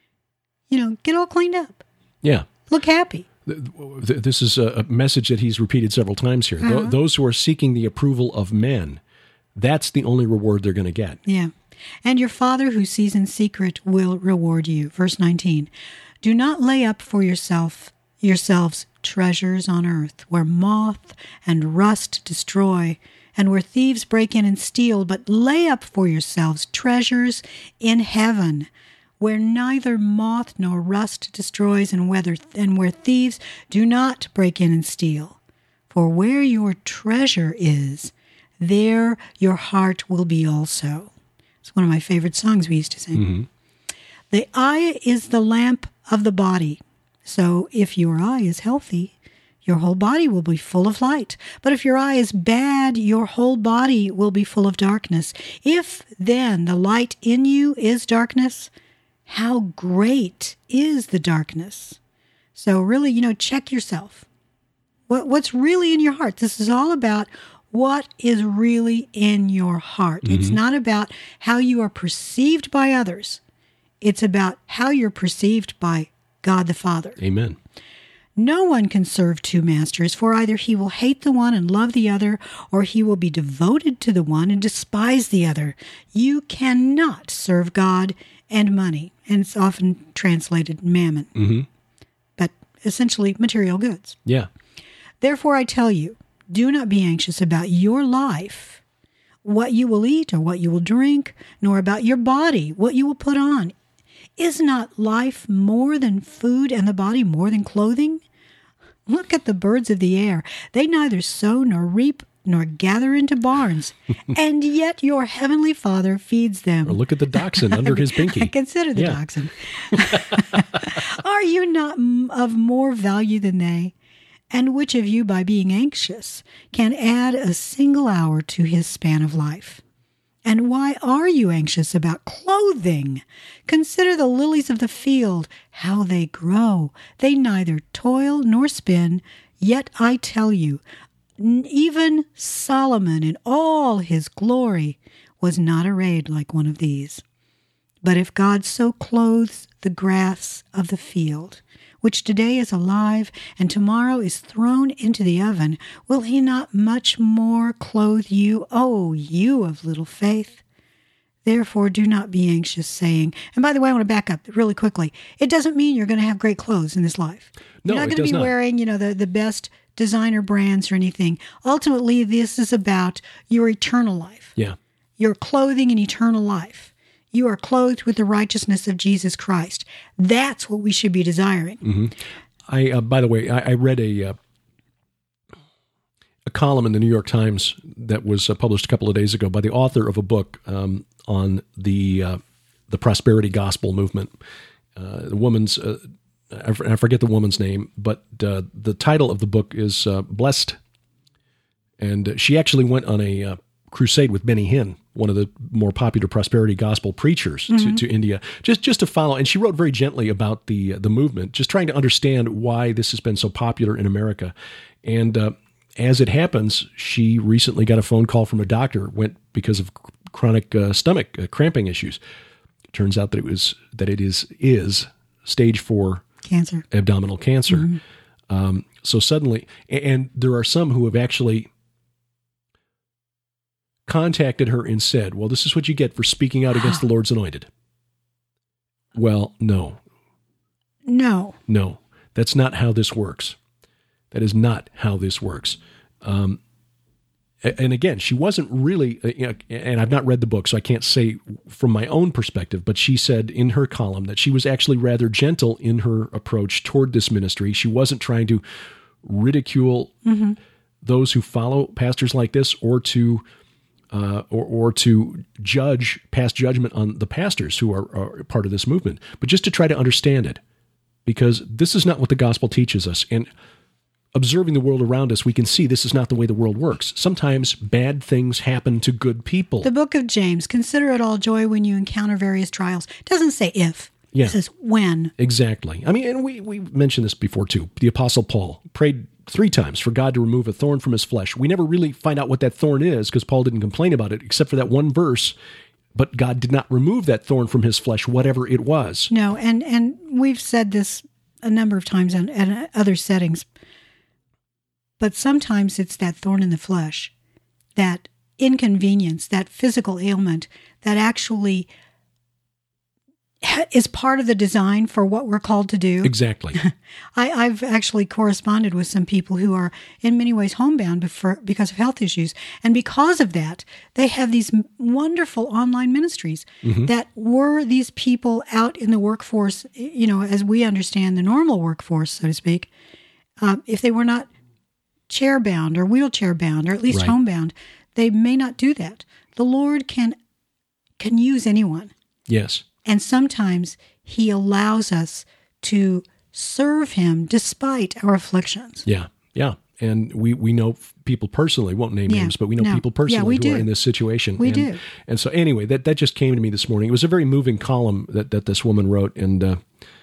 Get all cleaned up. Yeah. Look happy. This is a message that he's repeated several times here. Those who are seeking the approval of men, that's the only reward they're going to get. Yeah. And your Father who sees in secret will reward you. Verse 19, do not lay up for yourselves treasures on earth, where moth and rust destroy, and where thieves break in and steal, but lay up for yourselves treasures in heaven, where neither moth nor rust destroys, and where thieves do not break in and steal. For where your treasure is, there your heart will be also. It's one of my favorite songs we used to sing. The eye is the lamp of the body. So if your eye is healthy, your whole body will be full of light. But if your eye is bad, your whole body will be full of darkness. If then the light in you is darkness, how great is the darkness? So really, check yourself. What's really in your heart? This is all about what is really in your heart. It's not about how you are perceived by others. It's about how you're perceived by God the Father. Amen. No one can serve two masters, for either he will hate the one and love the other, or he will be devoted to the one and despise the other. You cannot serve God and money. And it's often translated mammon. Mm-hmm. But essentially material goods. Yeah. Therefore I tell you, do not be anxious about your life, what you will eat or what you will drink, nor about your body, what you will put on. Is not life more than food and the body more than clothing? Look at the birds of the air. They neither sow nor reap nor gather into barns, and yet your heavenly Father feeds them. Or look at the dachshund under his pinky. Consider the dachshund. Are you not of more value than they? And which of you, by being anxious, can add a single hour to his span of life? And why are you anxious about clothing? Consider the lilies of the field, how they grow. They neither toil nor spin. Yet I tell you, even Solomon in all his glory was not arrayed like one of these. But if God so clothes the grass of the field, which today is alive and tomorrow is thrown into the oven, will he not much more clothe you, O you of little faith? Therefore do not be anxious, saying, and by the way, I want to back up really quickly. It doesn't mean you're going to have great clothes in this life. No, you're not going to be wearing, the best designer brands or anything. Ultimately, this is about your eternal life. Yeah. Your clothing in eternal life. You are clothed with the righteousness of Jesus Christ. That's what we should be desiring. Mm-hmm. By the way, I read a column in the New York Times that was published a couple of days ago by the author of a book on the prosperity gospel movement. The woman's, I forget the woman's name, but the title of the book is Blessed. And she actually went on a crusade with Benny Hinn, one of the more popular prosperity gospel preachers, to India, just to follow. And she wrote very gently about the movement, just trying to understand why this has been so popular in America. And as it happens, she recently got a phone call from a doctor, went because of chronic stomach cramping issues. It turns out that it is stage 4 cancer, abdominal cancer. So suddenly, and there are some who have actually contacted her and said, well, this is what you get for speaking out against the Lord's anointed. Well, no. That's not how this works. That is not how this works. And again, she wasn't really, and I've not read the book, so I can't say from my own perspective, but she said in her column that she was actually rather gentle in her approach toward this ministry. She wasn't trying to ridicule those who follow pastors like this, or to pass judgment on the pastors who are part of this movement, but just to try to understand it, because this is not what the gospel teaches us. And observing the world around us, we can see this is not the way the world works. Sometimes bad things happen to good people. The book of James, consider it all joy when you encounter various trials. It doesn't say if. Yeah. It says when. Exactly. I mean, and we mentioned this before too. The Apostle Paul prayed 3 times for God to remove a thorn from his flesh. We never really find out what that thorn is because Paul didn't complain about it except for that one verse. But God did not remove that thorn from his flesh, whatever it was. No, and we've said this a number of times in other settings. But sometimes it's that thorn in the flesh, that inconvenience, that physical ailment that actually is part of the design for what we're called to do. Exactly. I've actually corresponded with some people who are in many ways homebound because of health issues. And because of that, they have these wonderful online ministries that were these people out in the workforce, as we understand the normal workforce, so to speak, if they were not chair-bound or wheelchair-bound, or at least homebound, they may not do that. The Lord can use anyone. Yes. And sometimes he allows us to serve him despite our afflictions. Yeah, yeah. And we know people personally, won't name names, but we know people personally who are in this situation. We do. And so anyway, that just came to me this morning. It was a very moving column that this woman wrote. And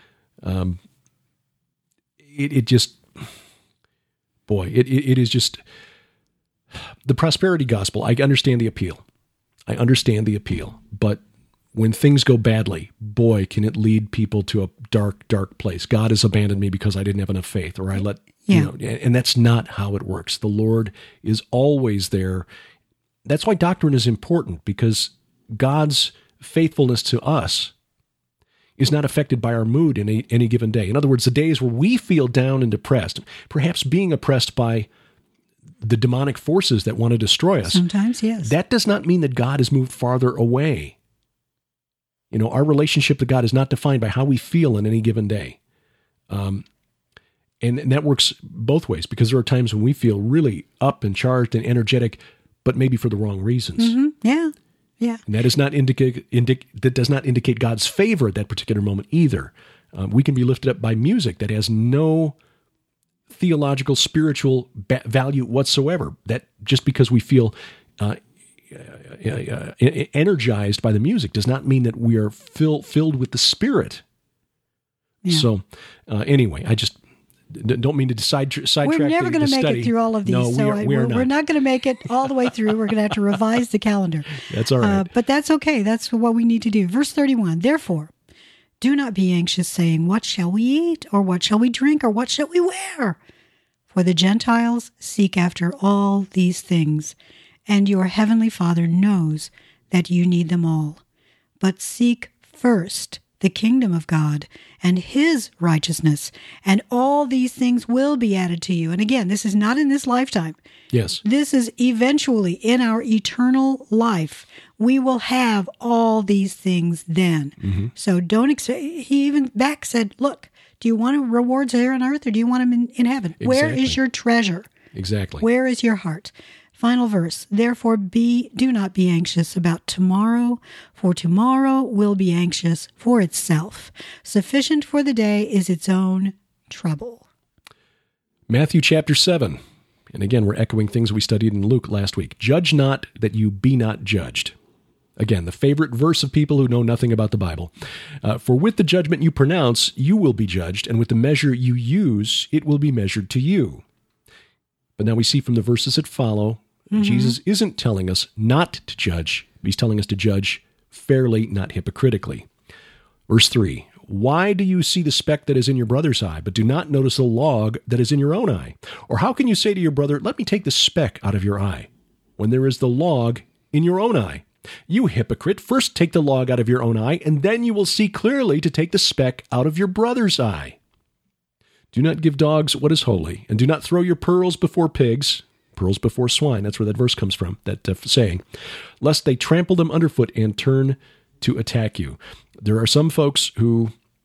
it just, boy, it is just, the prosperity gospel. I understand the appeal. But when things go badly, boy, can it lead people to a dark, dark place. God has abandoned me because I didn't have enough faith, or I let, and that's not how it works. The Lord is always there. That's why doctrine is important, because God's faithfulness to us is not affected by our mood in any given day. In other words, the days where we feel down and depressed, perhaps being oppressed by the demonic forces that want to destroy us. Sometimes, yes. That does not mean that God has moved farther away. Our relationship to God is not defined by how we feel in any given day. And that works both ways, because there are times when we feel really up and charged and energetic, but maybe for the wrong reasons. Mm-hmm. Yeah. Yeah. And that does not indicate God's favor at that particular moment either. We can be lifted up by music that has no theological, spiritual value whatsoever. That just because we feel energized by the music does not mean that we are filled with the Spirit. Yeah. So anyway, I just don't mean to sidetrack. We're never going to make study. It through all of these. No, we're not going to make it all the way through. We're going to have to revise the calendar. That's all right. But that's okay. That's what we need to do. Verse 31, therefore, do not be anxious, saying, what shall we eat? Or what shall we drink? Or what shall we wear? For the Gentiles seek after all these things, and your heavenly Father knows that you need them all. But seek first the kingdom of God and his righteousness, and all these things will be added to you. And again, this is not in this lifetime. Yes. This is eventually in our eternal life. We will have all these things then. Mm-hmm. So he even back said, look, do you want rewards here on earth, or do you want them in heaven? Exactly. Where is your treasure? Exactly. Where is your heart? Final verse, therefore do not be anxious about tomorrow, for tomorrow will be anxious for itself. Sufficient for the day is its own trouble. Matthew chapter 7. And again, we're echoing things we studied in Luke last week. Judge not that you be not judged. Again, the favorite verse of people who know nothing about the Bible. For with the judgment you pronounce, you will be judged, and with the measure you use, it will be measured to you. But now we see from the verses that follow, mm-hmm. Jesus isn't telling us not to judge. He's telling us to judge fairly, not hypocritically. Verse 3, why do you see the speck that is in your brother's eye, but do not notice the log that is in your own eye? Or how can you say to your brother, let me take the speck out of your eye, when there is the log in your own eye? You hypocrite, first take the log out of your own eye, and then you will see clearly to take the speck out of your brother's eye. Do not give dogs what is holy, and do not throw your pearls before pigs, pearls before swine. That's where that verse comes from, that saying, lest they trample them underfoot and turn to attack you. There are some folks who,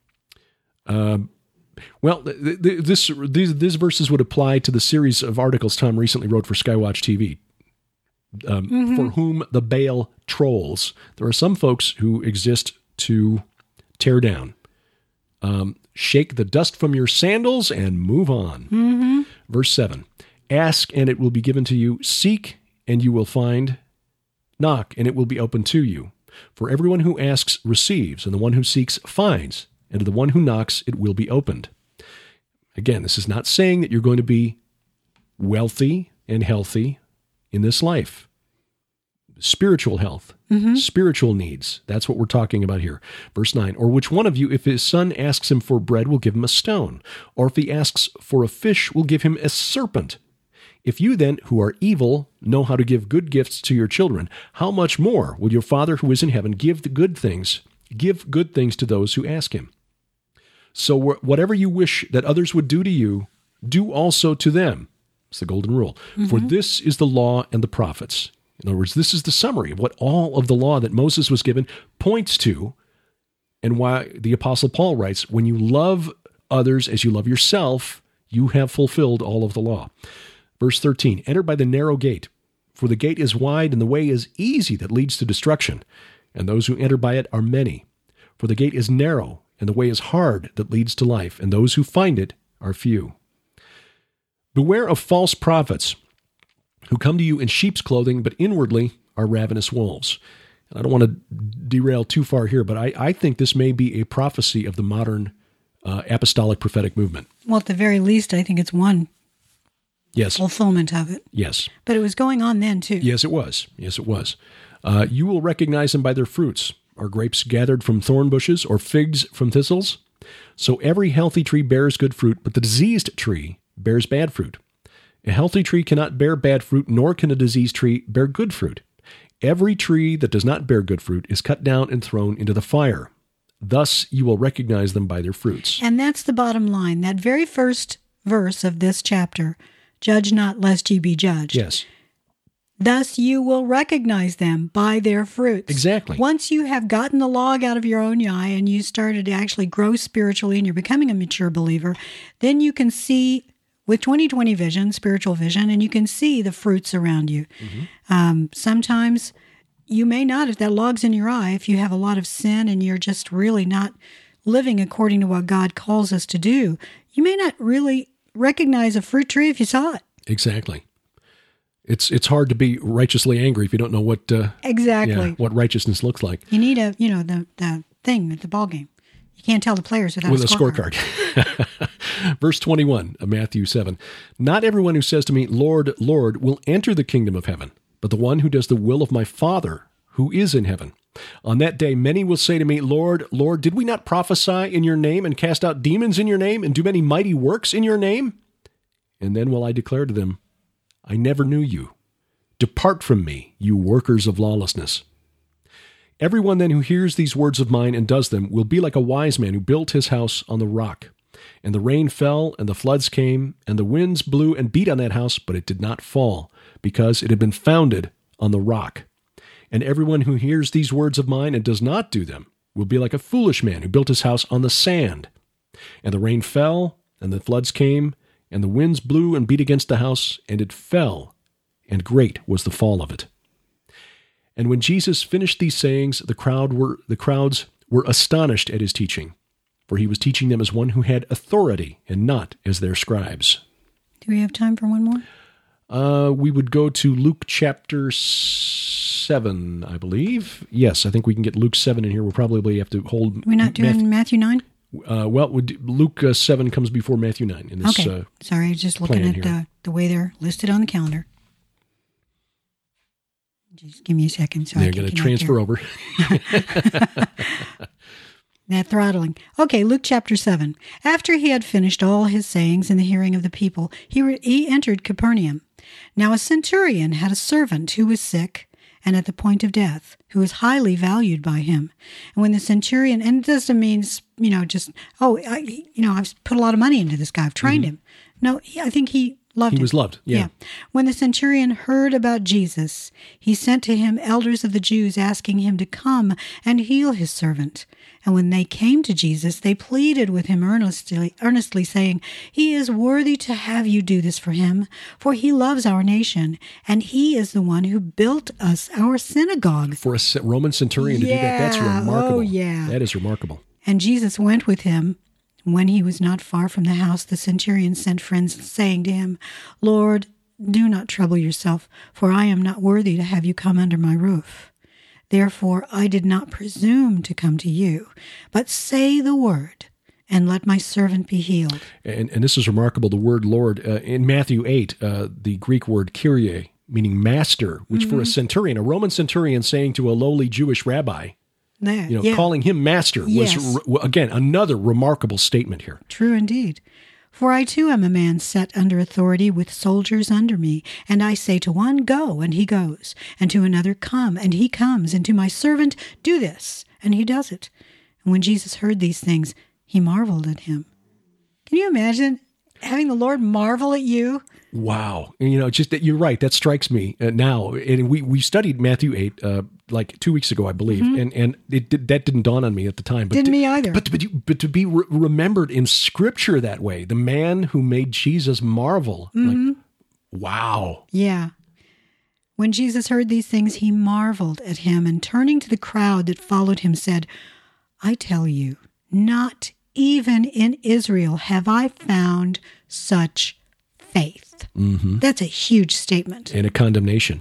these verses would apply to the series of articles Tom recently wrote for Skywatch TV. Mm-hmm. For whom the Baal trolls. There are some folks who exist to tear down. Shake the dust from your sandals and move on. Mm-hmm. Verse 7, ask and it will be given to you. Seek and you will find. Knock and it will be opened to you. For everyone who asks receives, and the one who seeks finds, and to the one who knocks it will be opened. Again, this is not saying that you're going to be wealthy and healthy in this life. Spiritual health, mm-hmm. spiritual needs. That's what we're talking about here. Verse 9, or which one of you, if his son asks him for bread, will give him a stone? Or if he asks for a fish, will give him a serpent? If you then, who are evil, know how to give good gifts to your children, how much more will your Father who is in heaven give good things to those who ask him? So whatever you wish that others would do to you, do also to them. It's the golden rule. Mm-hmm. For this is the law and the prophets. In other words, this is the summary of what all of the law that Moses was given points to, and why the Apostle Paul writes, when you love others as you love yourself, you have fulfilled all of the law. Verse 13, enter by the narrow gate, for the gate is wide and the way is easy that leads to destruction, and those who enter by it are many. For the gate is narrow and the way is hard that leads to life, and those who find it are few. Beware of false prophets who come to you in sheep's clothing, but inwardly are ravenous wolves. And I don't want to derail too far here, but I think this may be a prophecy of the modern apostolic prophetic movement. Well, at the very least, I think it's one fulfillment of it. Yes. But it was going on then, too. Yes, it was. You will recognize them by their fruits. Are grapes gathered from thorn bushes, or figs from thistles? So every healthy tree bears good fruit, but the diseased tree bears bad fruit. A healthy tree cannot bear bad fruit, nor can a diseased tree bear good fruit. Every tree that does not bear good fruit is cut down and thrown into the fire. Thus you will recognize them by their fruits. And that's the bottom line. That very first verse of this chapter, judge not lest ye be judged. Yes. Thus you will recognize them by their fruits. Exactly. Once you have gotten the log out of your own eye and you started to actually grow spiritually and you're becoming a mature believer, then you can see with 20/20 vision, spiritual vision, and you can see the fruits around you. Sometimes you may not, if that log's in your eye, if you have a lot of sin and you're just really not living according to what God calls us to do, you may not really recognize a fruit tree if you saw it. Exactly. It's hard to be righteously angry if you don't know what what righteousness looks like. You need the thing at the ball game. You can't tell the players without a scorecard. Verse 21 of Matthew 7. Not everyone who says to me, Lord, Lord, will enter the kingdom of heaven, but the one who does the will of my Father who is in heaven. On that day, many will say to me, Lord, Lord, did we not prophesy in your name and cast out demons in your name and do many mighty works in your name? And then will I declare to them, I never knew you. Depart from me, you workers of lawlessness. Everyone then who hears these words of mine and does them will be like a wise man who built his house on the rock. And the rain fell, and the floods came, and the winds blew and beat on that house, but it did not fall, because it had been founded on the rock. And everyone who hears these words of mine and does not do them will be like a foolish man who built his house on the sand. And the rain fell, and the floods came, and the winds blew and beat against the house, and it fell, and great was the fall of it. And when Jesus finished these sayings, the crowds were astonished at his teaching, for he was teaching them as one who had authority and not as their scribes. Do we have time for one more? We would go to Luke chapter 7, I believe. Yes, I think we can get Luke 7 in here. We'll probably have to hold... We're not doing Matthew 9? Luke 7 comes before Matthew 9 in this. Okay. Sorry, just looking at the way they're listed on the calendar. Just give me a second. They're going to transfer over. That throttling. Okay, Luke chapter 7. After he had finished all his sayings in the hearing of the people, he entered Capernaum. Now a centurion had a servant who was sick and at the point of death, who was highly valued by him. And when the centurion, and it doesn't mean, I've put a lot of money into this guy. I've trained him. No, I think he loved him. He was loved, yeah. When the centurion heard about Jesus, he sent to him elders of the Jews, asking him to come and heal his servant. And when they came to Jesus, they pleaded with him earnestly saying, He is worthy to have you do this for him, for he loves our nation, and he is the one who built us our synagogue. For a Roman centurion to do that, that's remarkable. Oh, yeah. That is remarkable. And Jesus went with him. When he was not far from the house, the centurion sent friends, saying to him, Lord, do not trouble yourself, for I am not worthy to have you come under my roof. Therefore I did not presume to come to you, but say the word, and let my servant be healed. And this is remarkable, the word Lord. In Matthew 8, the Greek word Kyrie, meaning master, which for a centurion, a Roman centurion saying to a lowly Jewish rabbi, calling him master was, again, another remarkable statement here. True indeed. For I too am a man set under authority with soldiers under me, and I say to one, Go, and he goes, and to another, Come, and he comes, and to my servant, Do this, and he does it. And when Jesus heard these things, he marveled at him. Can you imagine having the Lord marvel at you? Wow. Just that you're right. That strikes me now. And we studied Matthew 8 like 2 weeks ago, I believe. And that didn't dawn on me at the time. Didn't me either. But to be remembered in Scripture that way, the man who made Jesus marvel. Like, wow. Yeah. When Jesus heard these things, he marveled at him, and turning to the crowd that followed him said, I tell you, not even in Israel have I found such faith. That's a huge statement. And a condemnation.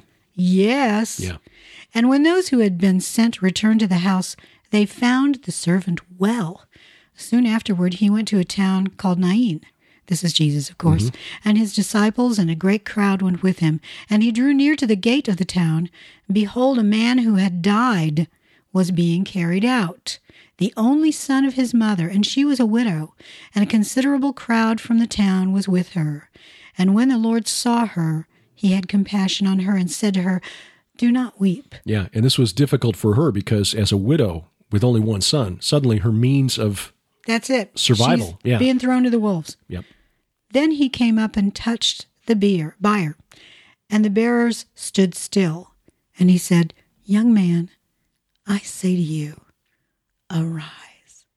Yes. Yeah. And when those who had been sent returned to the house, they found the servant well. Soon afterward, he went to a town called Nain. This is Jesus, of course. And his disciples and a great crowd went with him. And he drew near to the gate of the town. And behold, a man who had died was being carried out, the only son of his mother, and she was a widow, and a considerable crowd from the town was with her. And when the Lord saw her, he had compassion on her and said to her, "Do not weep." Yeah, and this was difficult for her because as a widow with only one son, suddenly her means of That's it. survival. She's being thrown to the wolves. Yep. Then he came up and touched the bier, and the bearers stood still. And he said, "Young man, I say to you, arise."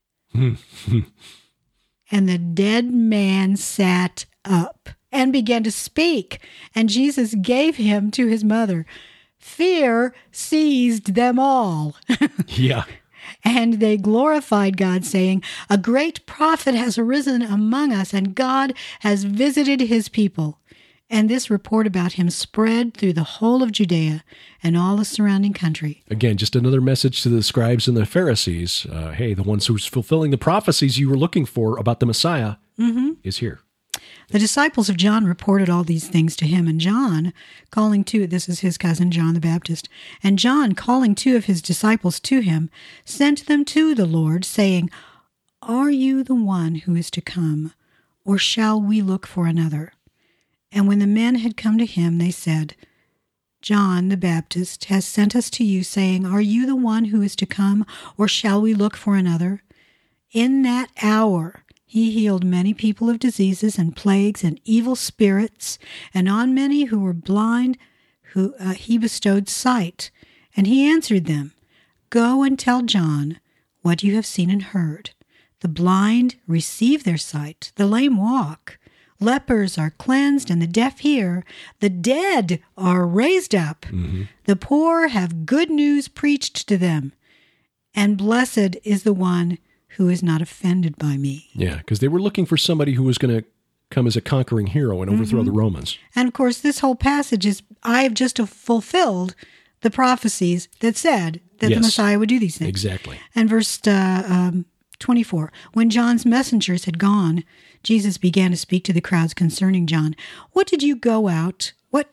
And the dead man sat up and began to speak, and Jesus gave him to his mother. Fear seized them all. Yeah. And they glorified God, saying, "A great prophet has arisen among us, and God has visited his people." And this report about him spread through the whole of Judea and all the surrounding country. Again, just another message to the scribes and the Pharisees. Hey, the ones who's fulfilling the prophecies you were looking for about the Messiah is here. The disciples of John reported all these things to him, and John, calling two, this is his cousin John the Baptist, and John, calling two of his disciples to him, sent them to the Lord, saying, "Are you the one who is to come, or shall we look for another?" And when the men had come to him, they said, "John the Baptist has sent us to you, saying, 'Are you the one who is to come, or shall we look for another?'" In that hour he healed many people of diseases and plagues and evil spirits, and on many who were blind he bestowed sight. And he answered them, "Go and tell John what you have seen and heard. The blind receive their sight, the lame walk, lepers are cleansed, and the deaf hear. The dead are raised up. The poor have good news preached to them. And blessed is the one who is not offended by me." Yeah, because they were looking for somebody who was going to come as a conquering hero and overthrow the Romans. And of course, this whole passage is, I have just fulfilled the prophecies that said that the Messiah would do these things. Exactly. And verse 24, when John's messengers had gone, Jesus began to speak to the crowds concerning John. What did you go out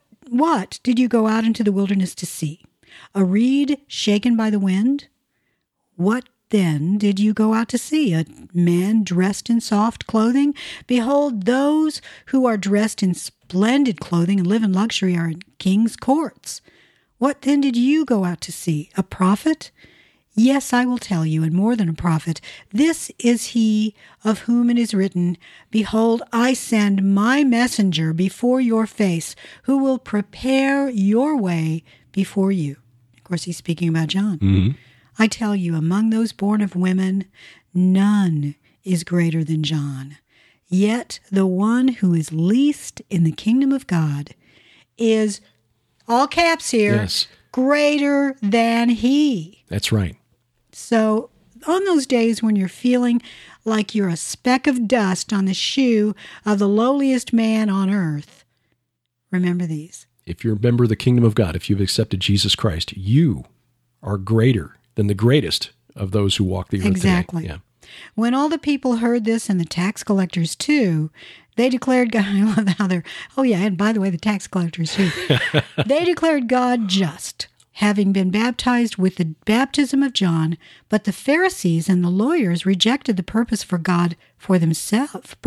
into the wilderness to see? A reed shaken by the wind? What then did you go out to see? A man dressed in soft clothing? Behold, those who are dressed in splendid clothing and live in luxury are in king's courts. What then did you go out to see? A prophet? Yes, I will tell you, and more than a prophet. This is he of whom it is written, "Behold, I send my messenger before your face, who will prepare your way before you." Of course, he's speaking about John. I tell you, among those born of women, none is greater than John. Yet the one who is least in the kingdom of God is, all caps here, greater than he. That's right. So on those days when you're feeling like you're a speck of dust on the shoe of the lowliest man on earth, remember these. If you're a member of the kingdom of God, if you've accepted Jesus Christ, you are greater than the greatest of those who walk the earth exactly. today. Yeah. When all the people heard this, and the tax collectors too, they declared God, I love how they're, oh yeah, and by the way, the tax collectors too, they declared God just, having been baptized with the baptism of John, but the Pharisees and the lawyers rejected the purpose of God for themselves,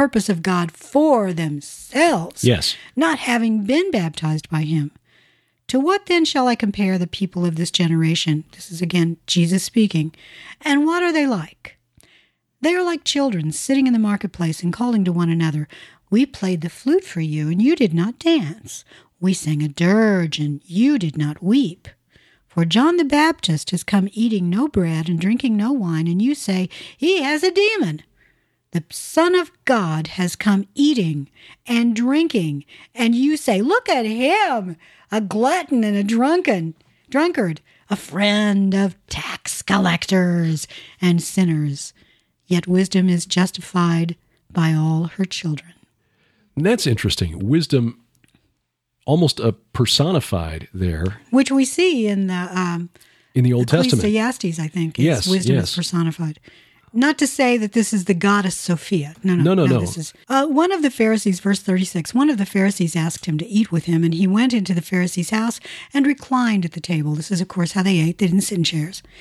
Yes. not having been baptized by him. To what then shall I compare the people of this generation? This is again Jesus speaking. And what are they like? They are like children sitting in the marketplace and calling to one another, "We played the flute for you, and you did not dance. We sang a dirge, and you did not weep. For John the Baptist has come eating no bread and drinking no wine, and you say, 'He has a demon.' The Son of God has come eating and drinking, and you say, 'Look at him, a glutton and a drunkard, a friend of tax collectors and sinners.' Yet wisdom is justified by all her children." And that's interesting. Wisdom almost personified there. Which we see in the Old Testament. Ecclesiastes, I think. Yes, wisdom is personified. Not to say that this is the goddess Sophia. No. This is one of the Pharisees, verse 36, one of the Pharisees asked him to eat with him, and he went into the Pharisee's house and reclined at the table. This is, of course, how they ate. They didn't sit in chairs.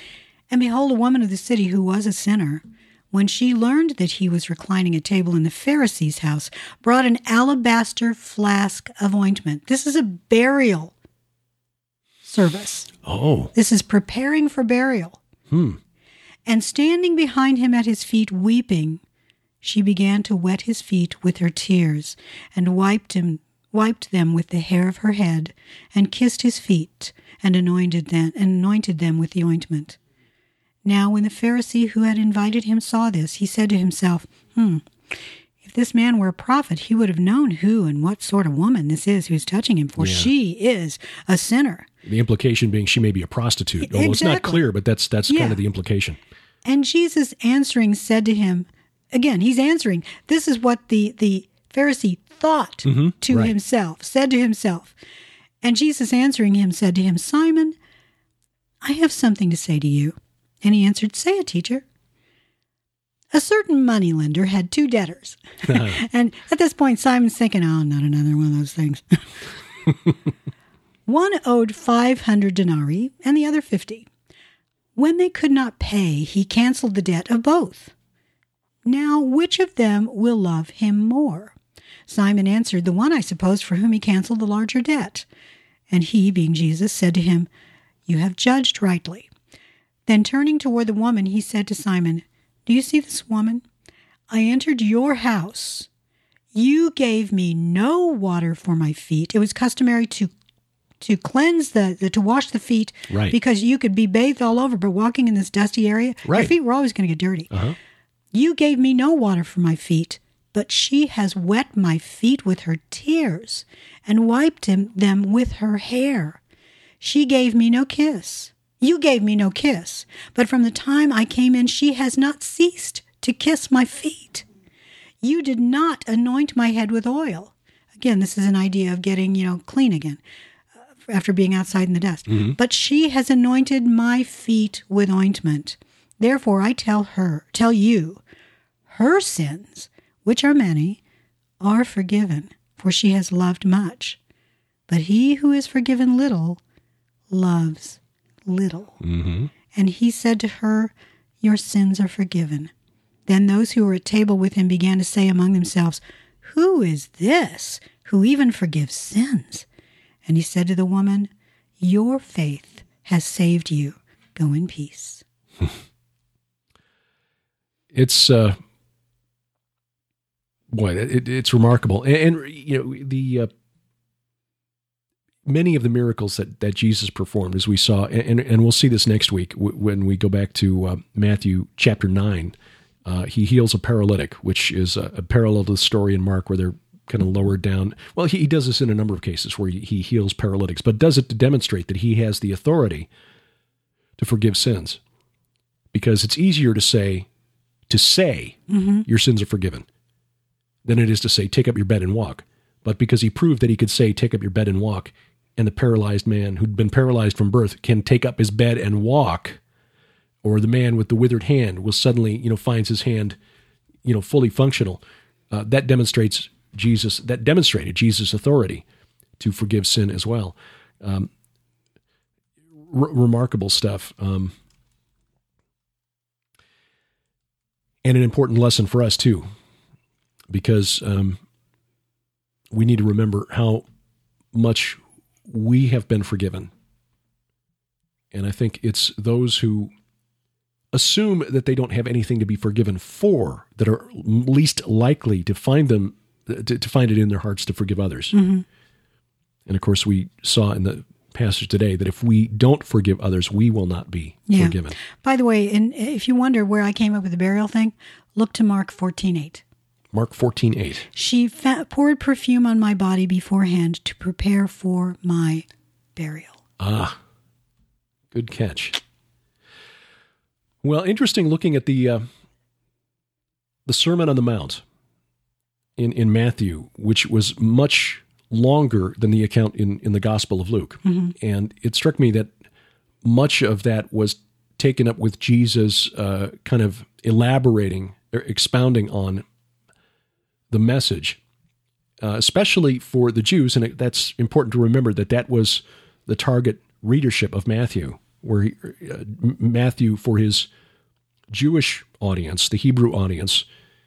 And behold, a woman of the city who was a sinner, when she learned that he was reclining at table in the Pharisee's house, brought an alabaster flask of ointment. This is a burial service. Oh. This is preparing for burial. And standing behind him at his feet, weeping, she began to wet his feet with her tears, and wiped them with the hair of her head, and kissed his feet, and anointed them with the ointment. Now when the Pharisee who had invited him saw this, he said to himself, if this man were a prophet, he would have known who and what sort of woman this is who's touching him, for she is a sinner. The implication being she may be a prostitute. Although it's not clear, but that's kind of the implication. And Jesus answering said to him, again, he's answering, this is what the Pharisee thought to himself, said to himself. And Jesus answering him said to him, Simon, I have something to say to you. And he answered, say it, teacher. A certain moneylender had 2 debtors. And at this point, Simon's thinking, oh, not another one of those things. One owed 500 denarii and the other 50. When they could not pay, he canceled the debt of both. Now, which of them will love him more? Simon answered, the one, I suppose, for whom he canceled the larger debt. And he, being Jesus, said to him, you have judged rightly. Then turning toward the woman, he said to Simon, do you see this woman? I entered your house. You gave me no water for my feet. It was customary to cleanse to wash the feet, because you could be bathed all over, but walking in this dusty area, your feet were always going to get dirty. You gave me no water for my feet, but she has wet my feet with her tears and wiped them with her hair. She gave me no kiss. You gave me no kiss, but from the time I came in, she has not ceased to kiss my feet. You did not anoint my head with oil. Again, this is an idea of getting, clean again after being outside in the dust. But she has anointed my feet with ointment. Therefore, I tell you, her sins, which are many, are forgiven, for she has loved much. But he who is forgiven little loves little. And he said to her, your sins are forgiven. Then those who were at table with him began to say among themselves, who is this who even forgives sins? And he said to the woman, your faith has saved you. Go in peace. It's it's remarkable, and the many of the miracles that Jesus performed, as we saw, and we'll see this next week when we go back to Matthew chapter 9. He heals a paralytic, which is a parallel to the story in Mark where they're kind of lowered down. Well, he does this in a number of cases where he heals paralytics, but does it to demonstrate that he has the authority to forgive sins. Because it's easier to say your sins are forgiven than it is to say, take up your bed and walk. But because he proved that he could say, take up your bed and walk, and the paralyzed man who'd been paralyzed from birth can take up his bed and walk, or the man with the withered hand will suddenly, finds his hand, fully functional. That demonstrated Jesus' authority to forgive sin as well. Remarkable stuff. And an important lesson for us too, because we need to remember how much we have been forgiven. And I think it's those who assume that they don't have anything to be forgiven for that are least likely to find it in their hearts to forgive others. And of course, we saw in the passage today that if we don't forgive others, we will not be forgiven. By the way, and if you wonder where I came up with the burial thing, look to Mark 14:8. Mark 14:8. She poured perfume on my body beforehand to prepare for my burial. Ah, good catch. Well, interesting looking at the Sermon on the Mount in Matthew, which was much longer than the account in the Gospel of Luke. And it struck me that much of that was taken up with Jesus kind of elaborating or expounding on the message, especially for the Jews. And that's important to remember that was the target readership of Matthew, where Matthew, for his Jewish audience, the Hebrew audience,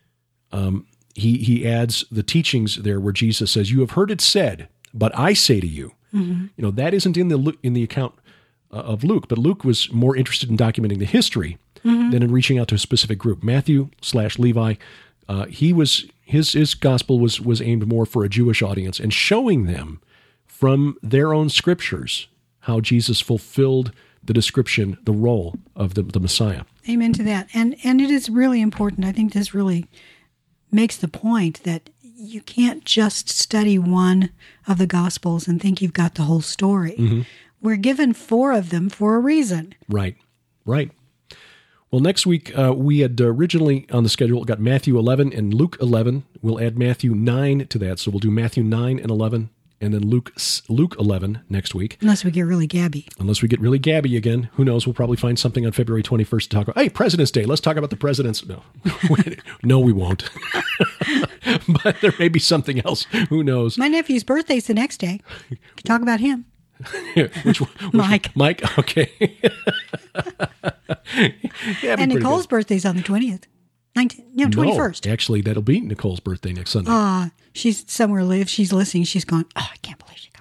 he adds the teachings there where Jesus says, "You have heard it said, but I say to you." Mm-hmm. That isn't in the account of Luke, but Luke was more interested in documenting the history than in reaching out to a specific group. Matthew/Levi, his gospel was aimed more for a Jewish audience and showing them from their own scriptures how Jesus fulfilled the description, the role of the Messiah. Amen to that. And it is really important. I think this really makes the point that you can't just study one of the Gospels and think you've got the whole story. Mm-hmm. We're given 4 of them for a reason. Right. Well, next week, we had originally on the schedule got Matthew 11 and Luke 11. We'll add Matthew 9 to that, so we'll do Matthew 9 and 11. And then Luke 11 next week. Unless we get really gabby. Again. Who knows? We'll probably find something on February 21st to talk about. Hey, President's Day. Let's talk about the presidents. No, no, we won't. But there may be something else. Who knows? My nephew's birthday's the next day. We can talk about him. Which Mike. Mike? Okay. Yeah, and Nicole's birthday's on the 20th. 21st. No, actually, that'll be Nicole's birthday next Sunday. She's somewhere. If she's listening, she's going, I can't believe she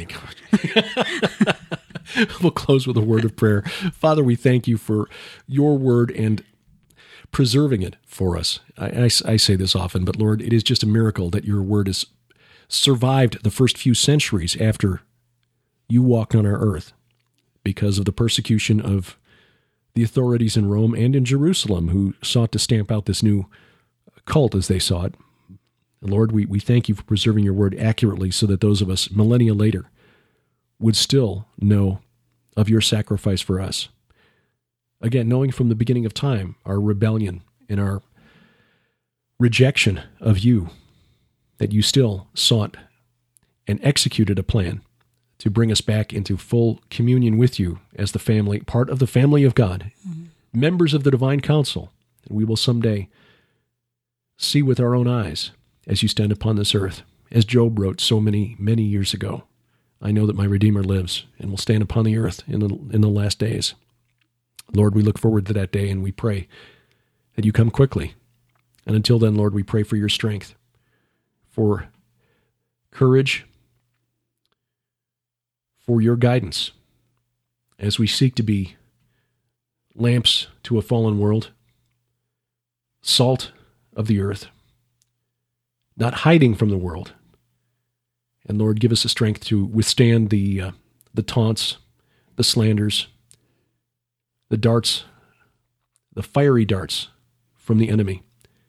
got. We'll close with a word of prayer. Father, we thank you for your word and preserving it for us. I say this often, but Lord, it is just a miracle that your word has survived the first few centuries after you walked on our earth because of the persecution of the authorities in Rome and in Jerusalem who sought to stamp out this new cult as they saw it. And Lord, we thank you for preserving your word accurately so that those of us millennia later would still know of your sacrifice for us. Again, knowing from the beginning of time our rebellion and our rejection of you, that you still sought and executed a plan to bring us back into full communion with you as the family, part of the family of God, members of the divine council. And we will someday see with our own eyes as you stand upon this earth. As Job wrote so many, many years ago, I know that my Redeemer lives and will stand upon the earth in the last days. Lord, we look forward to that day and we pray that you come quickly. And until then, Lord, we pray for your strength, for courage, for your guidance as we seek to be lamps to a fallen world, salt of the earth, not hiding from the world. And Lord, give us the strength to withstand the taunts, the slanders, the darts, the fiery darts from the enemy.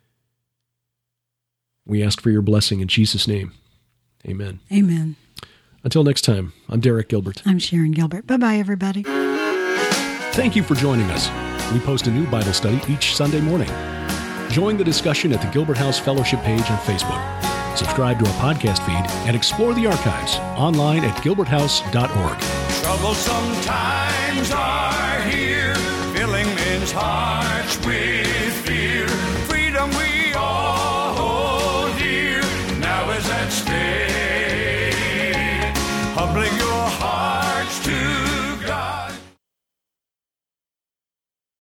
We ask for your blessing in Jesus' name. Amen. Amen. Until next time, I'm Derek Gilbert. I'm Sharon Gilbert. Bye-bye, everybody. Thank you for joining us. We post a new Bible study each Sunday morning. Join the discussion at the Gilbert House Fellowship page on Facebook. Subscribe to our podcast feed and explore the archives online at gilberthouse.org. Troublesome times are here, filling men's hearts with